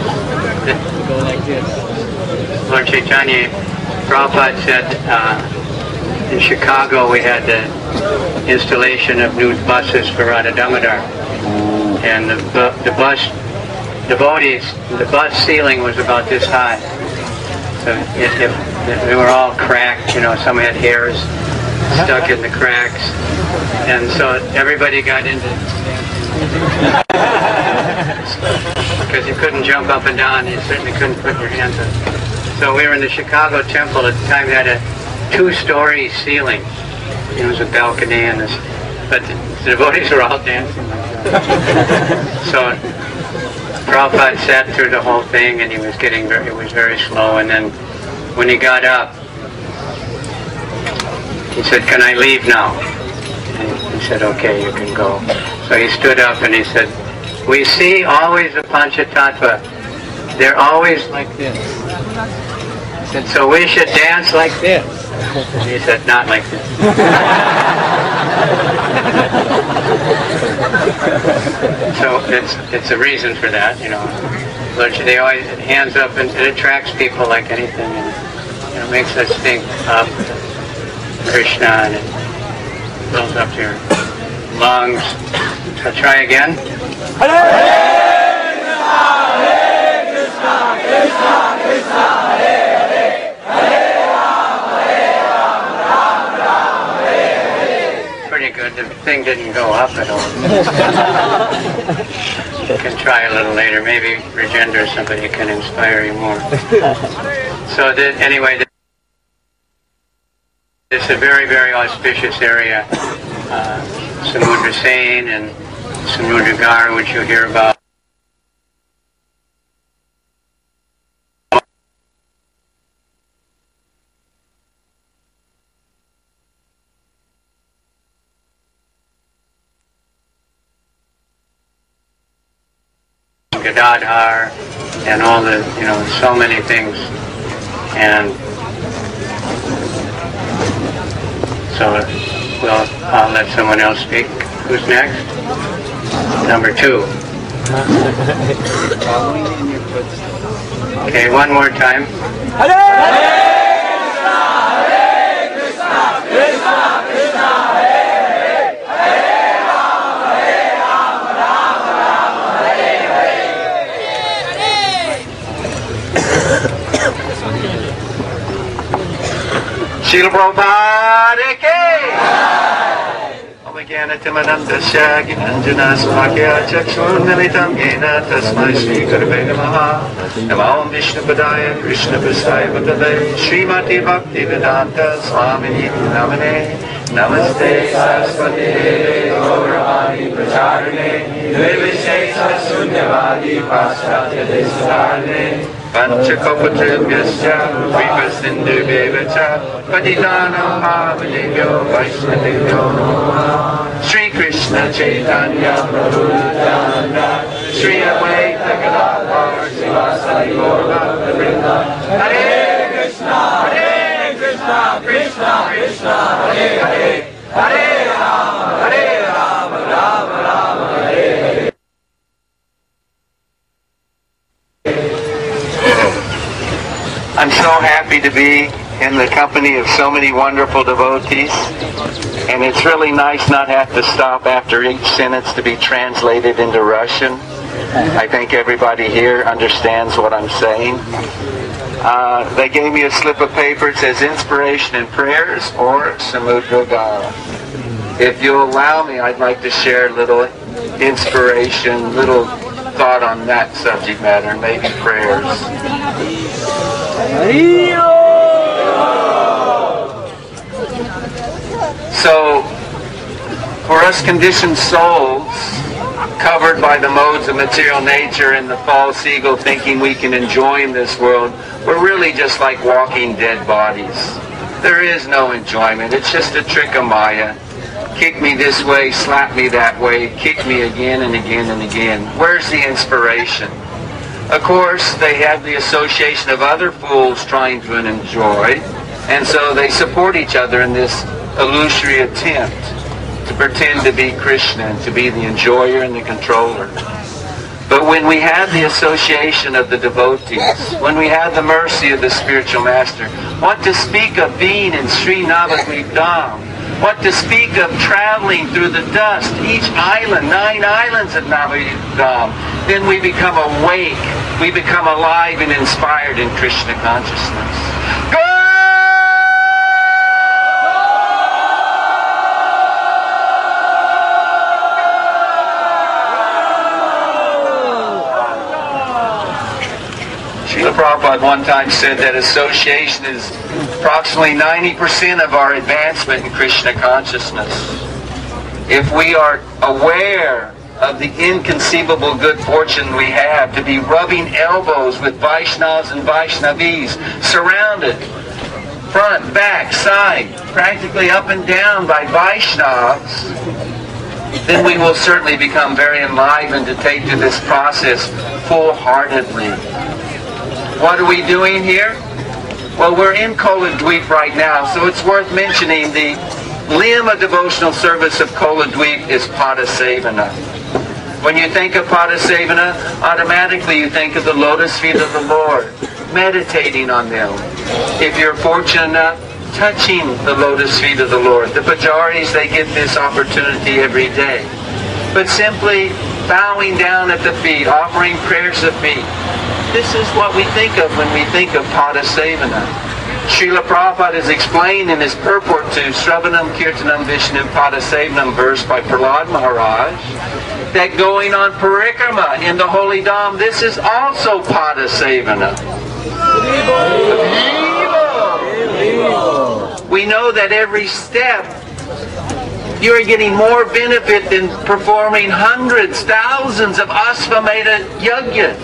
Go like this. Lord Chaitanya, Prabhupada said uh, in Chicago we had the installation of new buses for Radha Damodar. And the, bu- the bus, devotees, the bus ceiling was about this high. So it, it, it, they were all cracked, you know, some had hairs stuck in the cracks. And so everybody got into because you couldn't jump up and down, you certainly couldn't put your hands up. So we were in the Chicago temple at the time. It had a two-story ceiling. It was a balcony, and this, but the, the devotees were all dancing like that. So Prabhupada sat through the whole thing, and he was getting very, it was very slow. And then when he got up, he said, "Can I leave now?" And he said, "Okay, you can go." So he stood up and he said, "We see always the Panchatattva. They're always like this. And so we should dance like this." And he said, "Not like this." So it's it's a reason for that, you know. They always hands up, and it attracts people like anything, and you know, makes us think of Krishna, and it builds up your lungs. So try again. Pretty pretty good. The thing didn't go up at all. You can try a little later. Maybe Rajendra or somebody can inspire you more. So that, anyway, it's a very, very auspicious area. Uh, Samudra Sain and Samudra Gar, which you'll hear about. Gadadhar and all the, you know, so many things. And so, well, I'll let someone else speak. Who's next? Number two. Okay, one more time. Srila Prabhupada ki Omagyanatimanandasya Ginanjana Smakya Chakshur Militam Yena Tasmai Shri Gurave Namaha Namo Vishnu Padaya Krishna Prasthaya Bhatale Srimati Bhakti Vedanta Swamini Namane Namaste Saraswati Gauravani Pracharane Nirvishesha Sunyavadi Paschatya Desarane Panchakopatribhyasya Vipasindhubhyevacha Patitanam Pavanebhyo Vaishnavebhyo Namaha Sri Krishna Chaitanya Prabhu Nityananda Sri Advaita Gadadhar Srivasadi Gaur Bhakta-vrinda Hare Krishna Hare Krishna Krishna Krishna Hare Hare Hare Rama Hare Rama Rama Rama Hare Hare. I'm so happy to be in the company of so many wonderful devotees, and it's really nice not have to stop after each sentence to be translated into Russian. I think everybody here understands what I'm saying. Uh, they gave me a slip of paper. It says Inspiration and Prayers or Samudra Gara. If you'll allow me, I'd like to share a little inspiration, little thought on that subject matter, maybe prayers. So, for us conditioned souls, covered by the modes of material nature and the false ego thinking we can enjoy in this world, we're really just like walking dead bodies. There is no enjoyment. It's just a trick of Maya. Kick me this way, slap me that way, kick me again and again and again. Where's the inspiration? Of course, they have the association of other fools trying to enjoy, and so they support each other in this illusory attempt to pretend to be Krishna and to be the enjoyer and the controller. But when we have the association of the devotees, when we have the mercy of the spiritual master, what to speak of being in Sri Navadvip Dham, what to speak of traveling through the dust, each island, nine islands of Navadvip Dham, then we become awake, we become alive and inspired in Krishna consciousness. Go! Srila Prabhupada one time said that association is approximately ninety percent of our advancement in Krishna consciousness. If we are aware of the inconceivable good fortune we have to be rubbing elbows with Vaishnavas and Vaishnavis, surrounded, front, back, side, practically up and down by Vaishnavas, then we will certainly become very enlivened to take to this process full-heartedly. What are we doing here? Well, we're in Koladweep right now, so it's worth mentioning the limb of devotional service of Koladweep is Padasevana. When you think of Padasevana, automatically you think of the lotus feet of the Lord, meditating on them. If you're fortunate enough, touching the lotus feet of the Lord. The Pujaris, they get this opportunity every day. But simply bowing down at the feet, offering prayers of feet. This is what we think of when we think of Padasevana. Srila Prabhupada is explained in his purport to Sravanam Kirtanam Vishnu Padasevanam verse by Prahlad Maharaj that going on parikrama in the holy dham, this is also Padasevana. We know that every step you are getting more benefit than performing hundreds, thousands of Ashvamedha yajnas.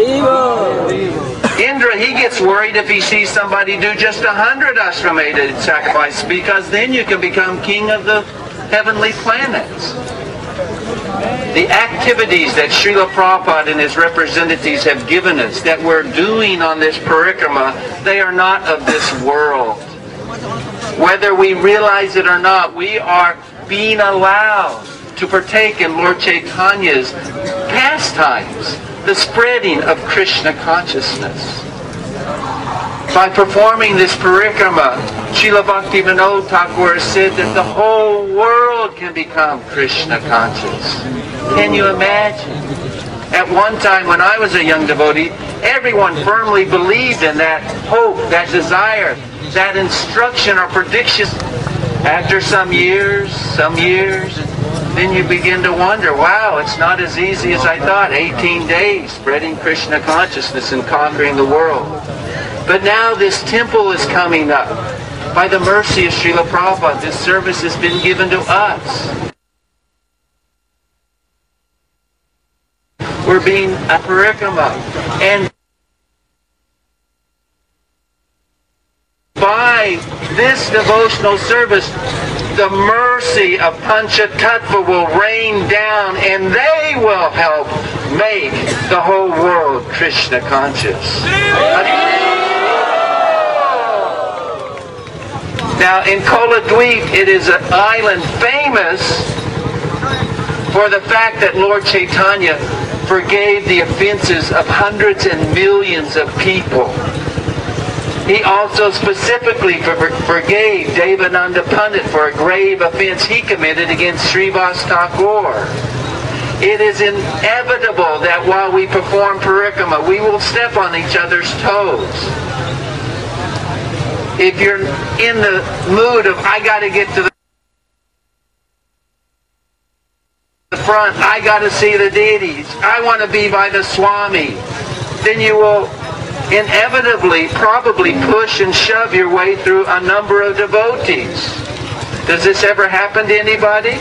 Indra, he gets worried if he sees somebody do just a hundred Ashvamedha sacrifices, because then you can become king of the heavenly planets. The activities that Srila Prabhupada and his representatives have given us, that we're doing on this parikrama, they are not of this world. Whether we realize it or not, we are being allowed to partake in Lord Chaitanya's pastimes, the spreading of Krishna consciousness. By performing this parikrama, Srila Bhaktivinoda Thakur said that the whole world can become Krishna conscious. Can you imagine? At one time when I was a young devotee, everyone firmly believed in that hope, that desire, that instruction or prediction. After some years, some years, then you begin to wonder, wow, it's not as easy as I thought. eighteen days spreading Krishna consciousness and conquering the world. But now this temple is coming up. By the mercy of Srila Prabhupada, this service has been given to us. We're being a parikrama. And by this devotional service, the mercy of Panchatattva will rain down and they will help make the whole world Krishna conscious. Now in Koladweep, it is an island famous for the fact that Lord Chaitanya forgave the offenses of hundreds and millions of people. He also specifically for, forgave Devananda Pandit for a grave offense he committed against Srivas Thakur. It is inevitable that while we perform parikrama, we will step on each other's toes. If you're in the mood of, I got to get to the front, I got to see the deities, I want to be by the Swami, then you will inevitably probably push and shove your way through a number of devotees. Does this ever happen to anybody?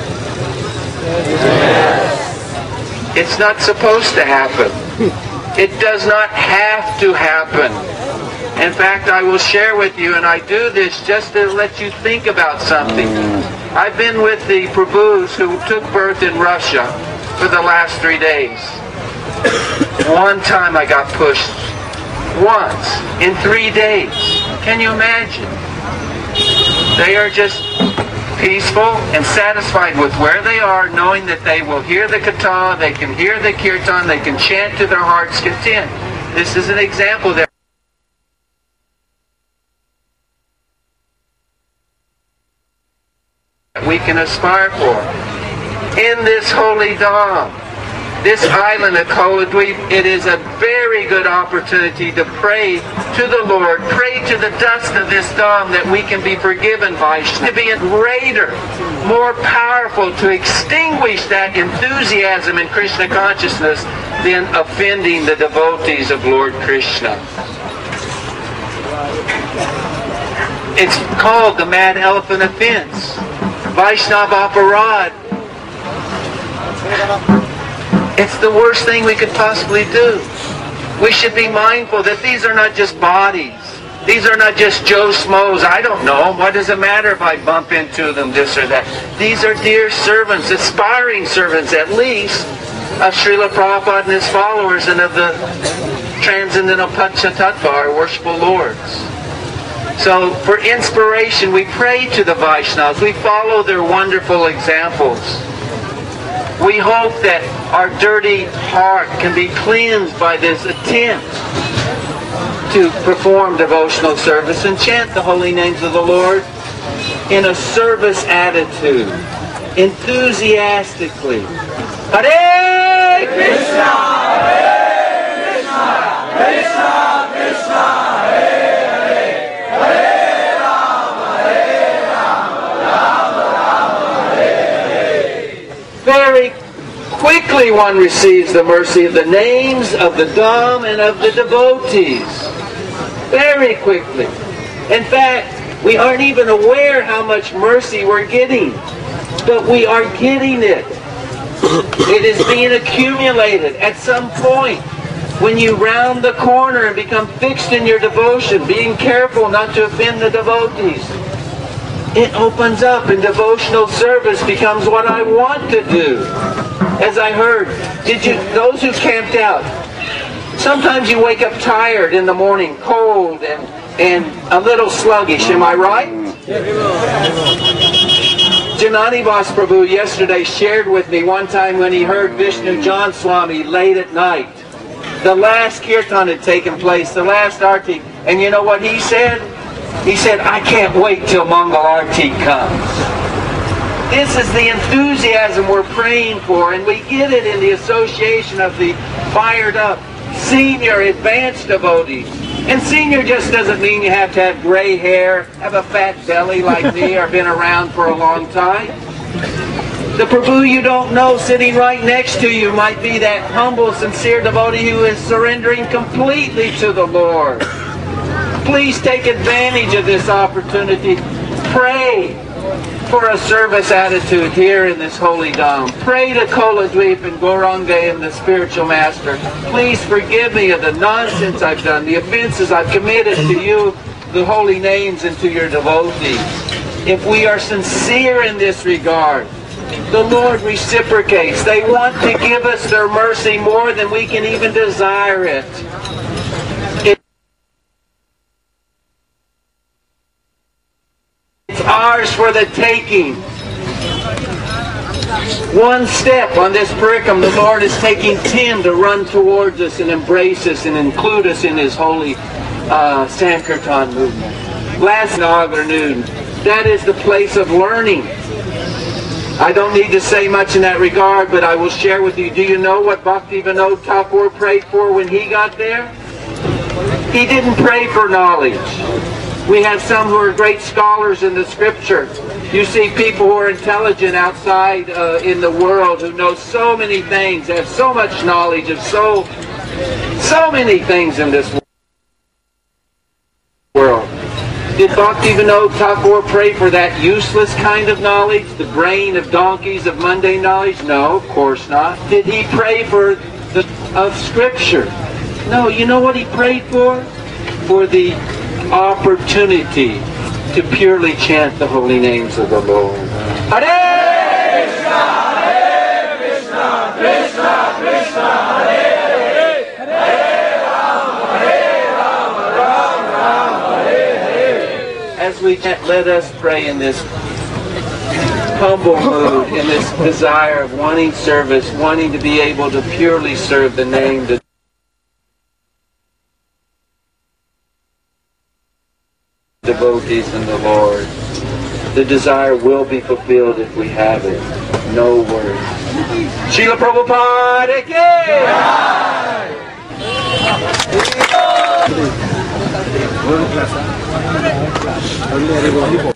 Yes. It's not supposed to happen. It does not have to happen. In fact, I will share with you, and I do this just to let you think about something. I've been with the Prabhus who took birth in Russia for the last three days. One time I got pushed. Once in three days. Can you imagine? They are just peaceful and satisfied with where they are, knowing that they will hear the katha, they can hear the kirtan, they can chant to their heart's content. This is an example that we can aspire for. In this holy dham, this island of Koladweep, it is a very good opportunity to pray to the Lord, pray to the dust of this dham that we can be forgiven by, to be greater, more powerful, to extinguish that enthusiasm in Krishna consciousness than offending the devotees of Lord Krishna. It's called the mad elephant offense. Vaishnava aparad. It's the worst thing we could possibly do. We should be mindful that these are not just bodies. These are not just Joe Schmoes. I don't know. What does it matter if I bump into them, this or that? These are dear servants, aspiring servants at least, of Srila Prabhupada and his followers and of the Transcendental Panchatattva, our worshipful lords. So for inspiration, we pray to the Vaishnavas. We follow their wonderful examples. We hope that our dirty heart can be cleansed by this attempt to perform devotional service and chant the holy names of the Lord in a service attitude, enthusiastically. Hare Krishna! Hare Krishna! Krishna Krishna! Hare Hare! Very quickly one receives the mercy of the names of the dumb and of the devotees. Very quickly. In fact, we aren't even aware how much mercy we're getting. But we are getting it. It is being accumulated at some point. When you round the corner and become fixed in your devotion, being careful not to offend the devotees, it opens up and devotional service becomes what I want to do. As I heard, did you, those who camped out, sometimes you wake up tired in the morning, cold and, and a little sluggish, am I right? Janani Vas Prabhu yesterday shared with me one time when he heard Vishnu John Swami late at night. The last kirtan had taken place, the last arti, and you know what he said? He said, I can't wait till Mangal Arti comes. This is the enthusiasm we're praying for, and we get it in the association of the fired up senior advanced devotees. And senior just doesn't mean you have to have gray hair, have a fat belly like me, or been around for a long time. The Prabhu you don't know sitting right next to you might be that humble, sincere devotee who is surrendering completely to the Lord. Please take advantage of this opportunity. Pray for a service attitude here in this holy Dham. Pray to Koladweep and Gauranga and the spiritual master. Please forgive me of the nonsense I've done, the offenses I've committed to you, the holy names, and to your devotees. If we are sincere in this regard, the Lord reciprocates. They want to give us their mercy more than we can even desire it. It's ours for the taking. One step on this parikram, the Lord is taking ten to run towards us and embrace us and include us in His holy uh, Sankirtan movement. Last afternoon, that is the place of learning. I don't need to say much in that regard, but I will share with you. Do you know what Bhakti Vinod Thakur prayed for when he got there? He didn't pray for knowledge. We have some who are great scholars in the scripture. You see people who are intelligent outside uh, in the world who know so many things, have so much knowledge of so, so many things in this world. Did Bhakti Vinod Thakur pray for that useless kind of knowledge, the brain of donkeys of mundane knowledge? No, of course not. Did he pray for the of Scripture? No, you know what he prayed for? For the opportunity to purely chant the holy names of the Lord. Hare Krishna, Hare Krishna, Krishna Krishna, Hare Hare, Hare Rama, Hare Rama, Rama Rama, Hare Hare. As we chant, let us pray in this humble mood, in this desire of wanting service, wanting to be able to purely serve the name, the devotees and the Lord. The desire will be fulfilled if we have it. No worries. Srila Prabhupada ki!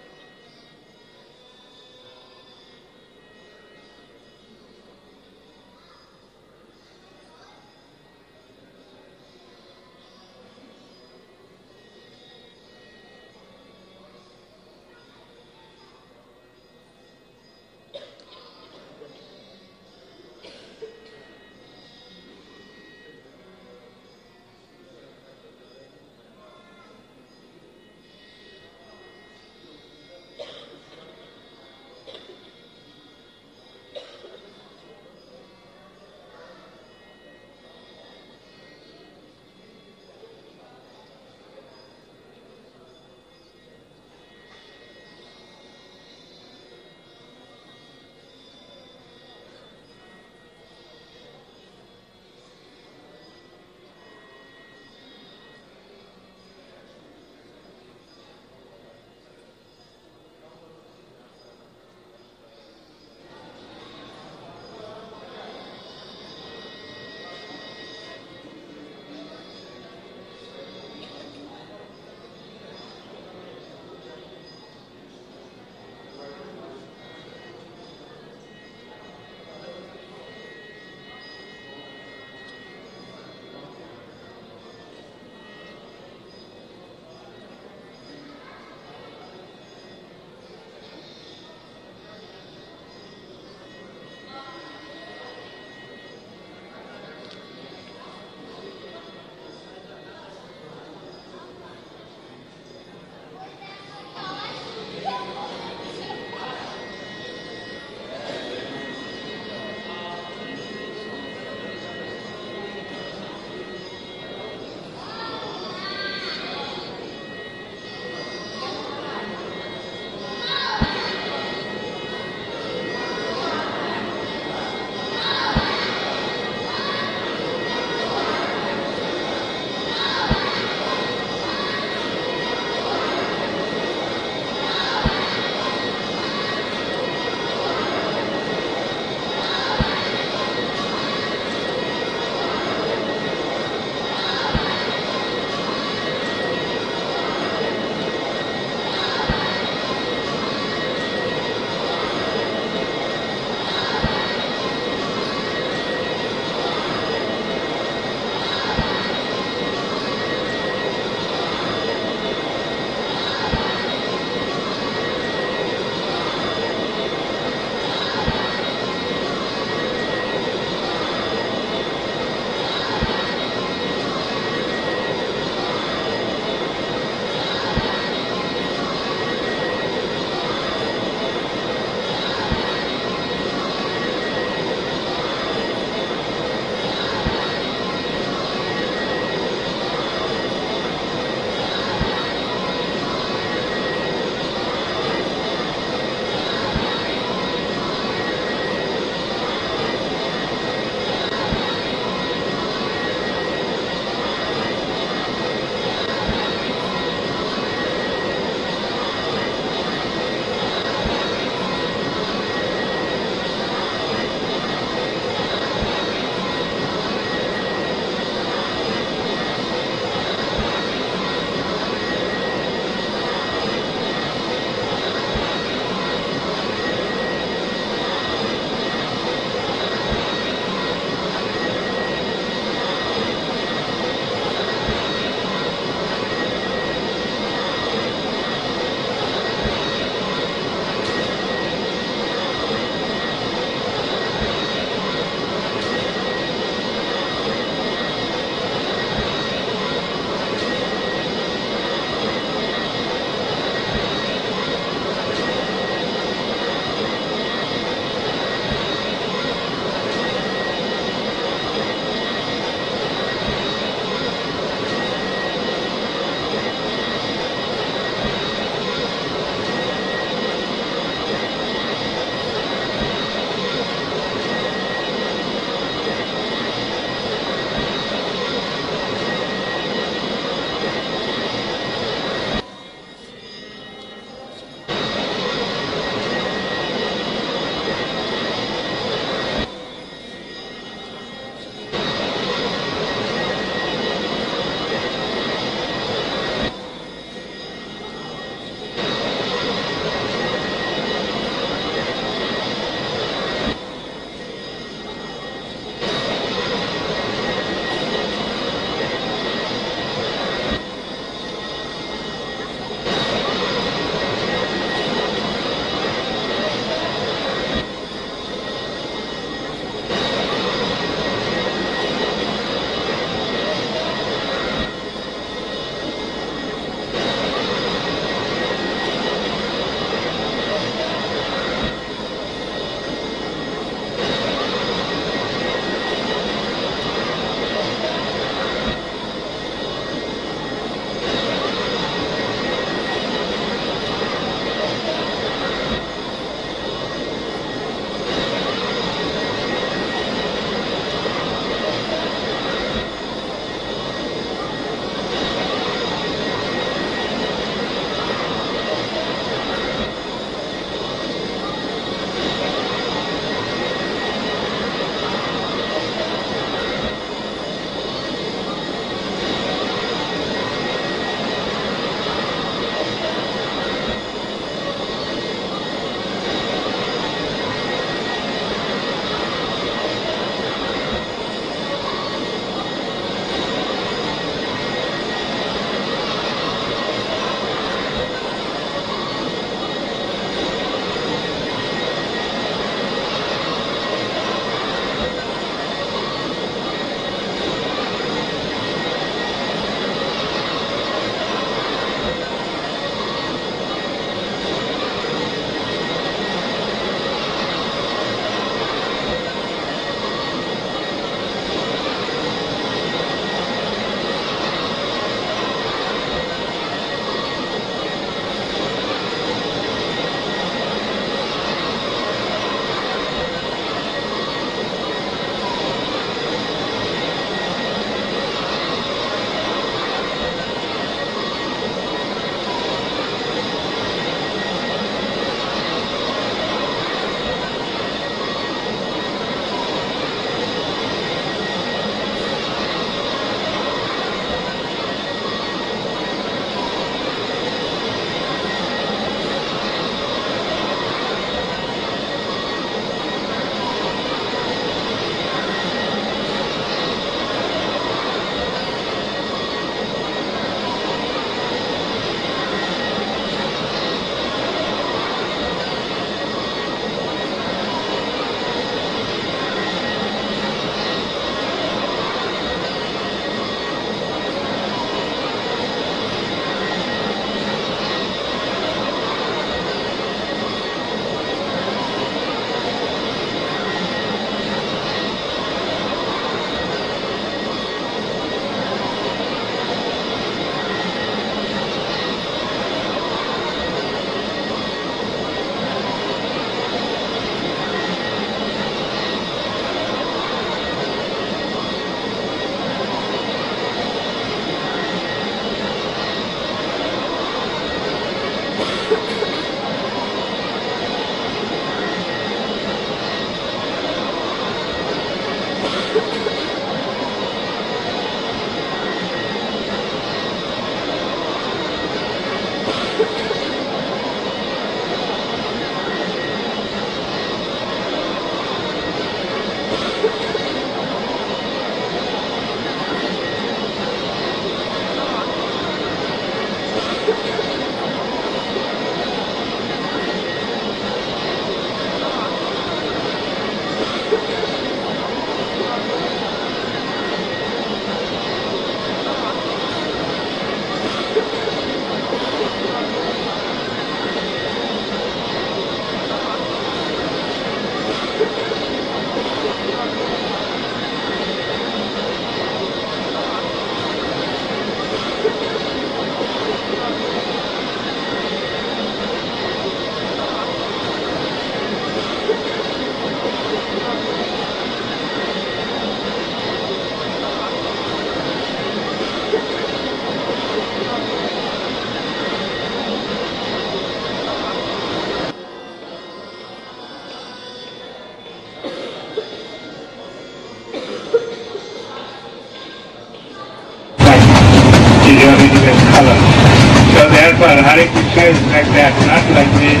always like that, not like this.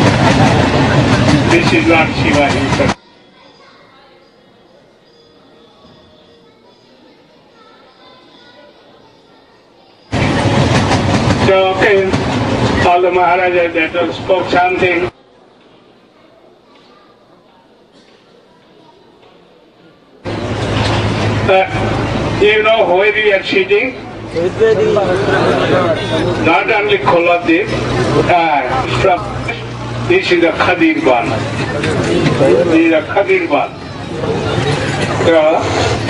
This is not Shiva himself. So, okay, all the Maharajas that spoke something. Uh, you know where we are sitting? Not only Koladip, uh, from, this is the Khadir Ban. This is the Khadir Ban. So,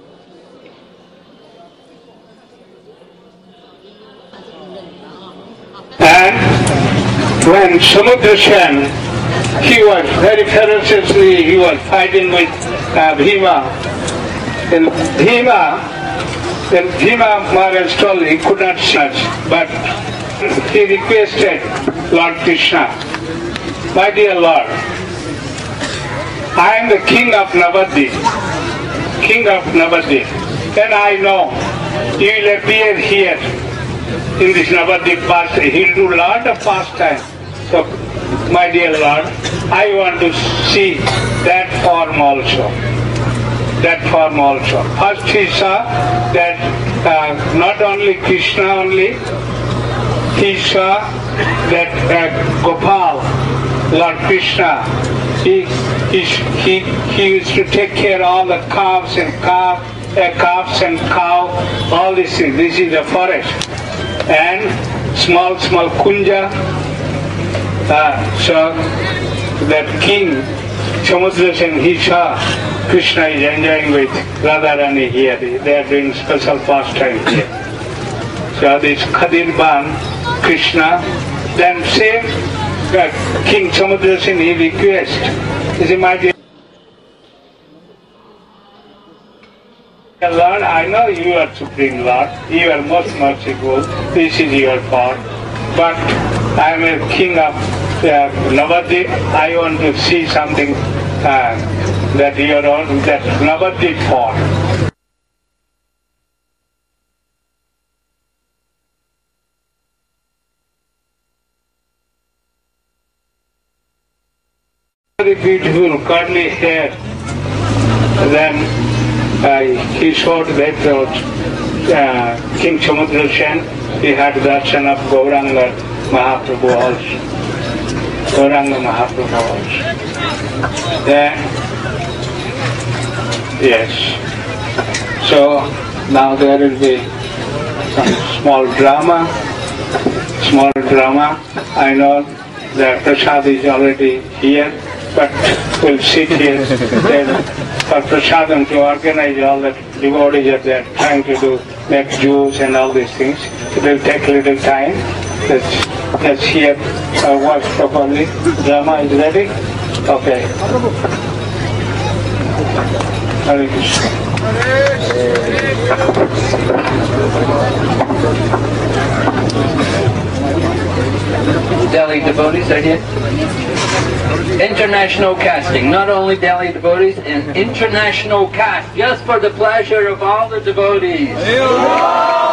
and when Samudra Sen, he was very ferociously, he was fighting with uh, Bhima. And Bhima, then Bhima Maharaj told he could not see much, but he requested Lord Krishna, my dear Lord, I am the king of Navadvip, king of Navadvip, and I know you will appear here in this Navadvip pastime. He will do a lot of pastime. So, my dear Lord, I want to see that form also. That form also. First he saw that uh, not only Krishna only, he saw that uh, Gopal, Lord Krishna, he, he, he, he used to take care of all the calves and calf, uh, calves and cow, all these things. This is the forest. And small, small kunja. Uh, so that king, Samudra Sen, he saw Krishna is enjoying with Radharani here. They are doing special pastime here. So this Khadir Ban, Krishna, then same uh, King Samudra Sen, he request, he said, my dear Lord, I know you are Supreme Lord, you are most merciful, this is your part, but I am a king of uh, Navadvip, I want to see something uh, that you are on, that Navadvip for. Very beautiful curly hair. Then uh, he showed that uh, King Samudra Sen, he had darshan of Gauranga Mahaprabhu also. Gauranga Mahaprabhu also. Then, yes. So now there will be some small drama. Small drama. I know that Prasad is already here, but we'll sit here. Then for Prasadam to organize all the devotees that they are trying to do, make juice and all these things. It will take a little time. Let's, let's hear uh, work properly. Drama is ready? Okay. Hare Krishna. Delhi devotees are here. International casting, not only Delhi devotees, an international cast just for the pleasure of all the devotees.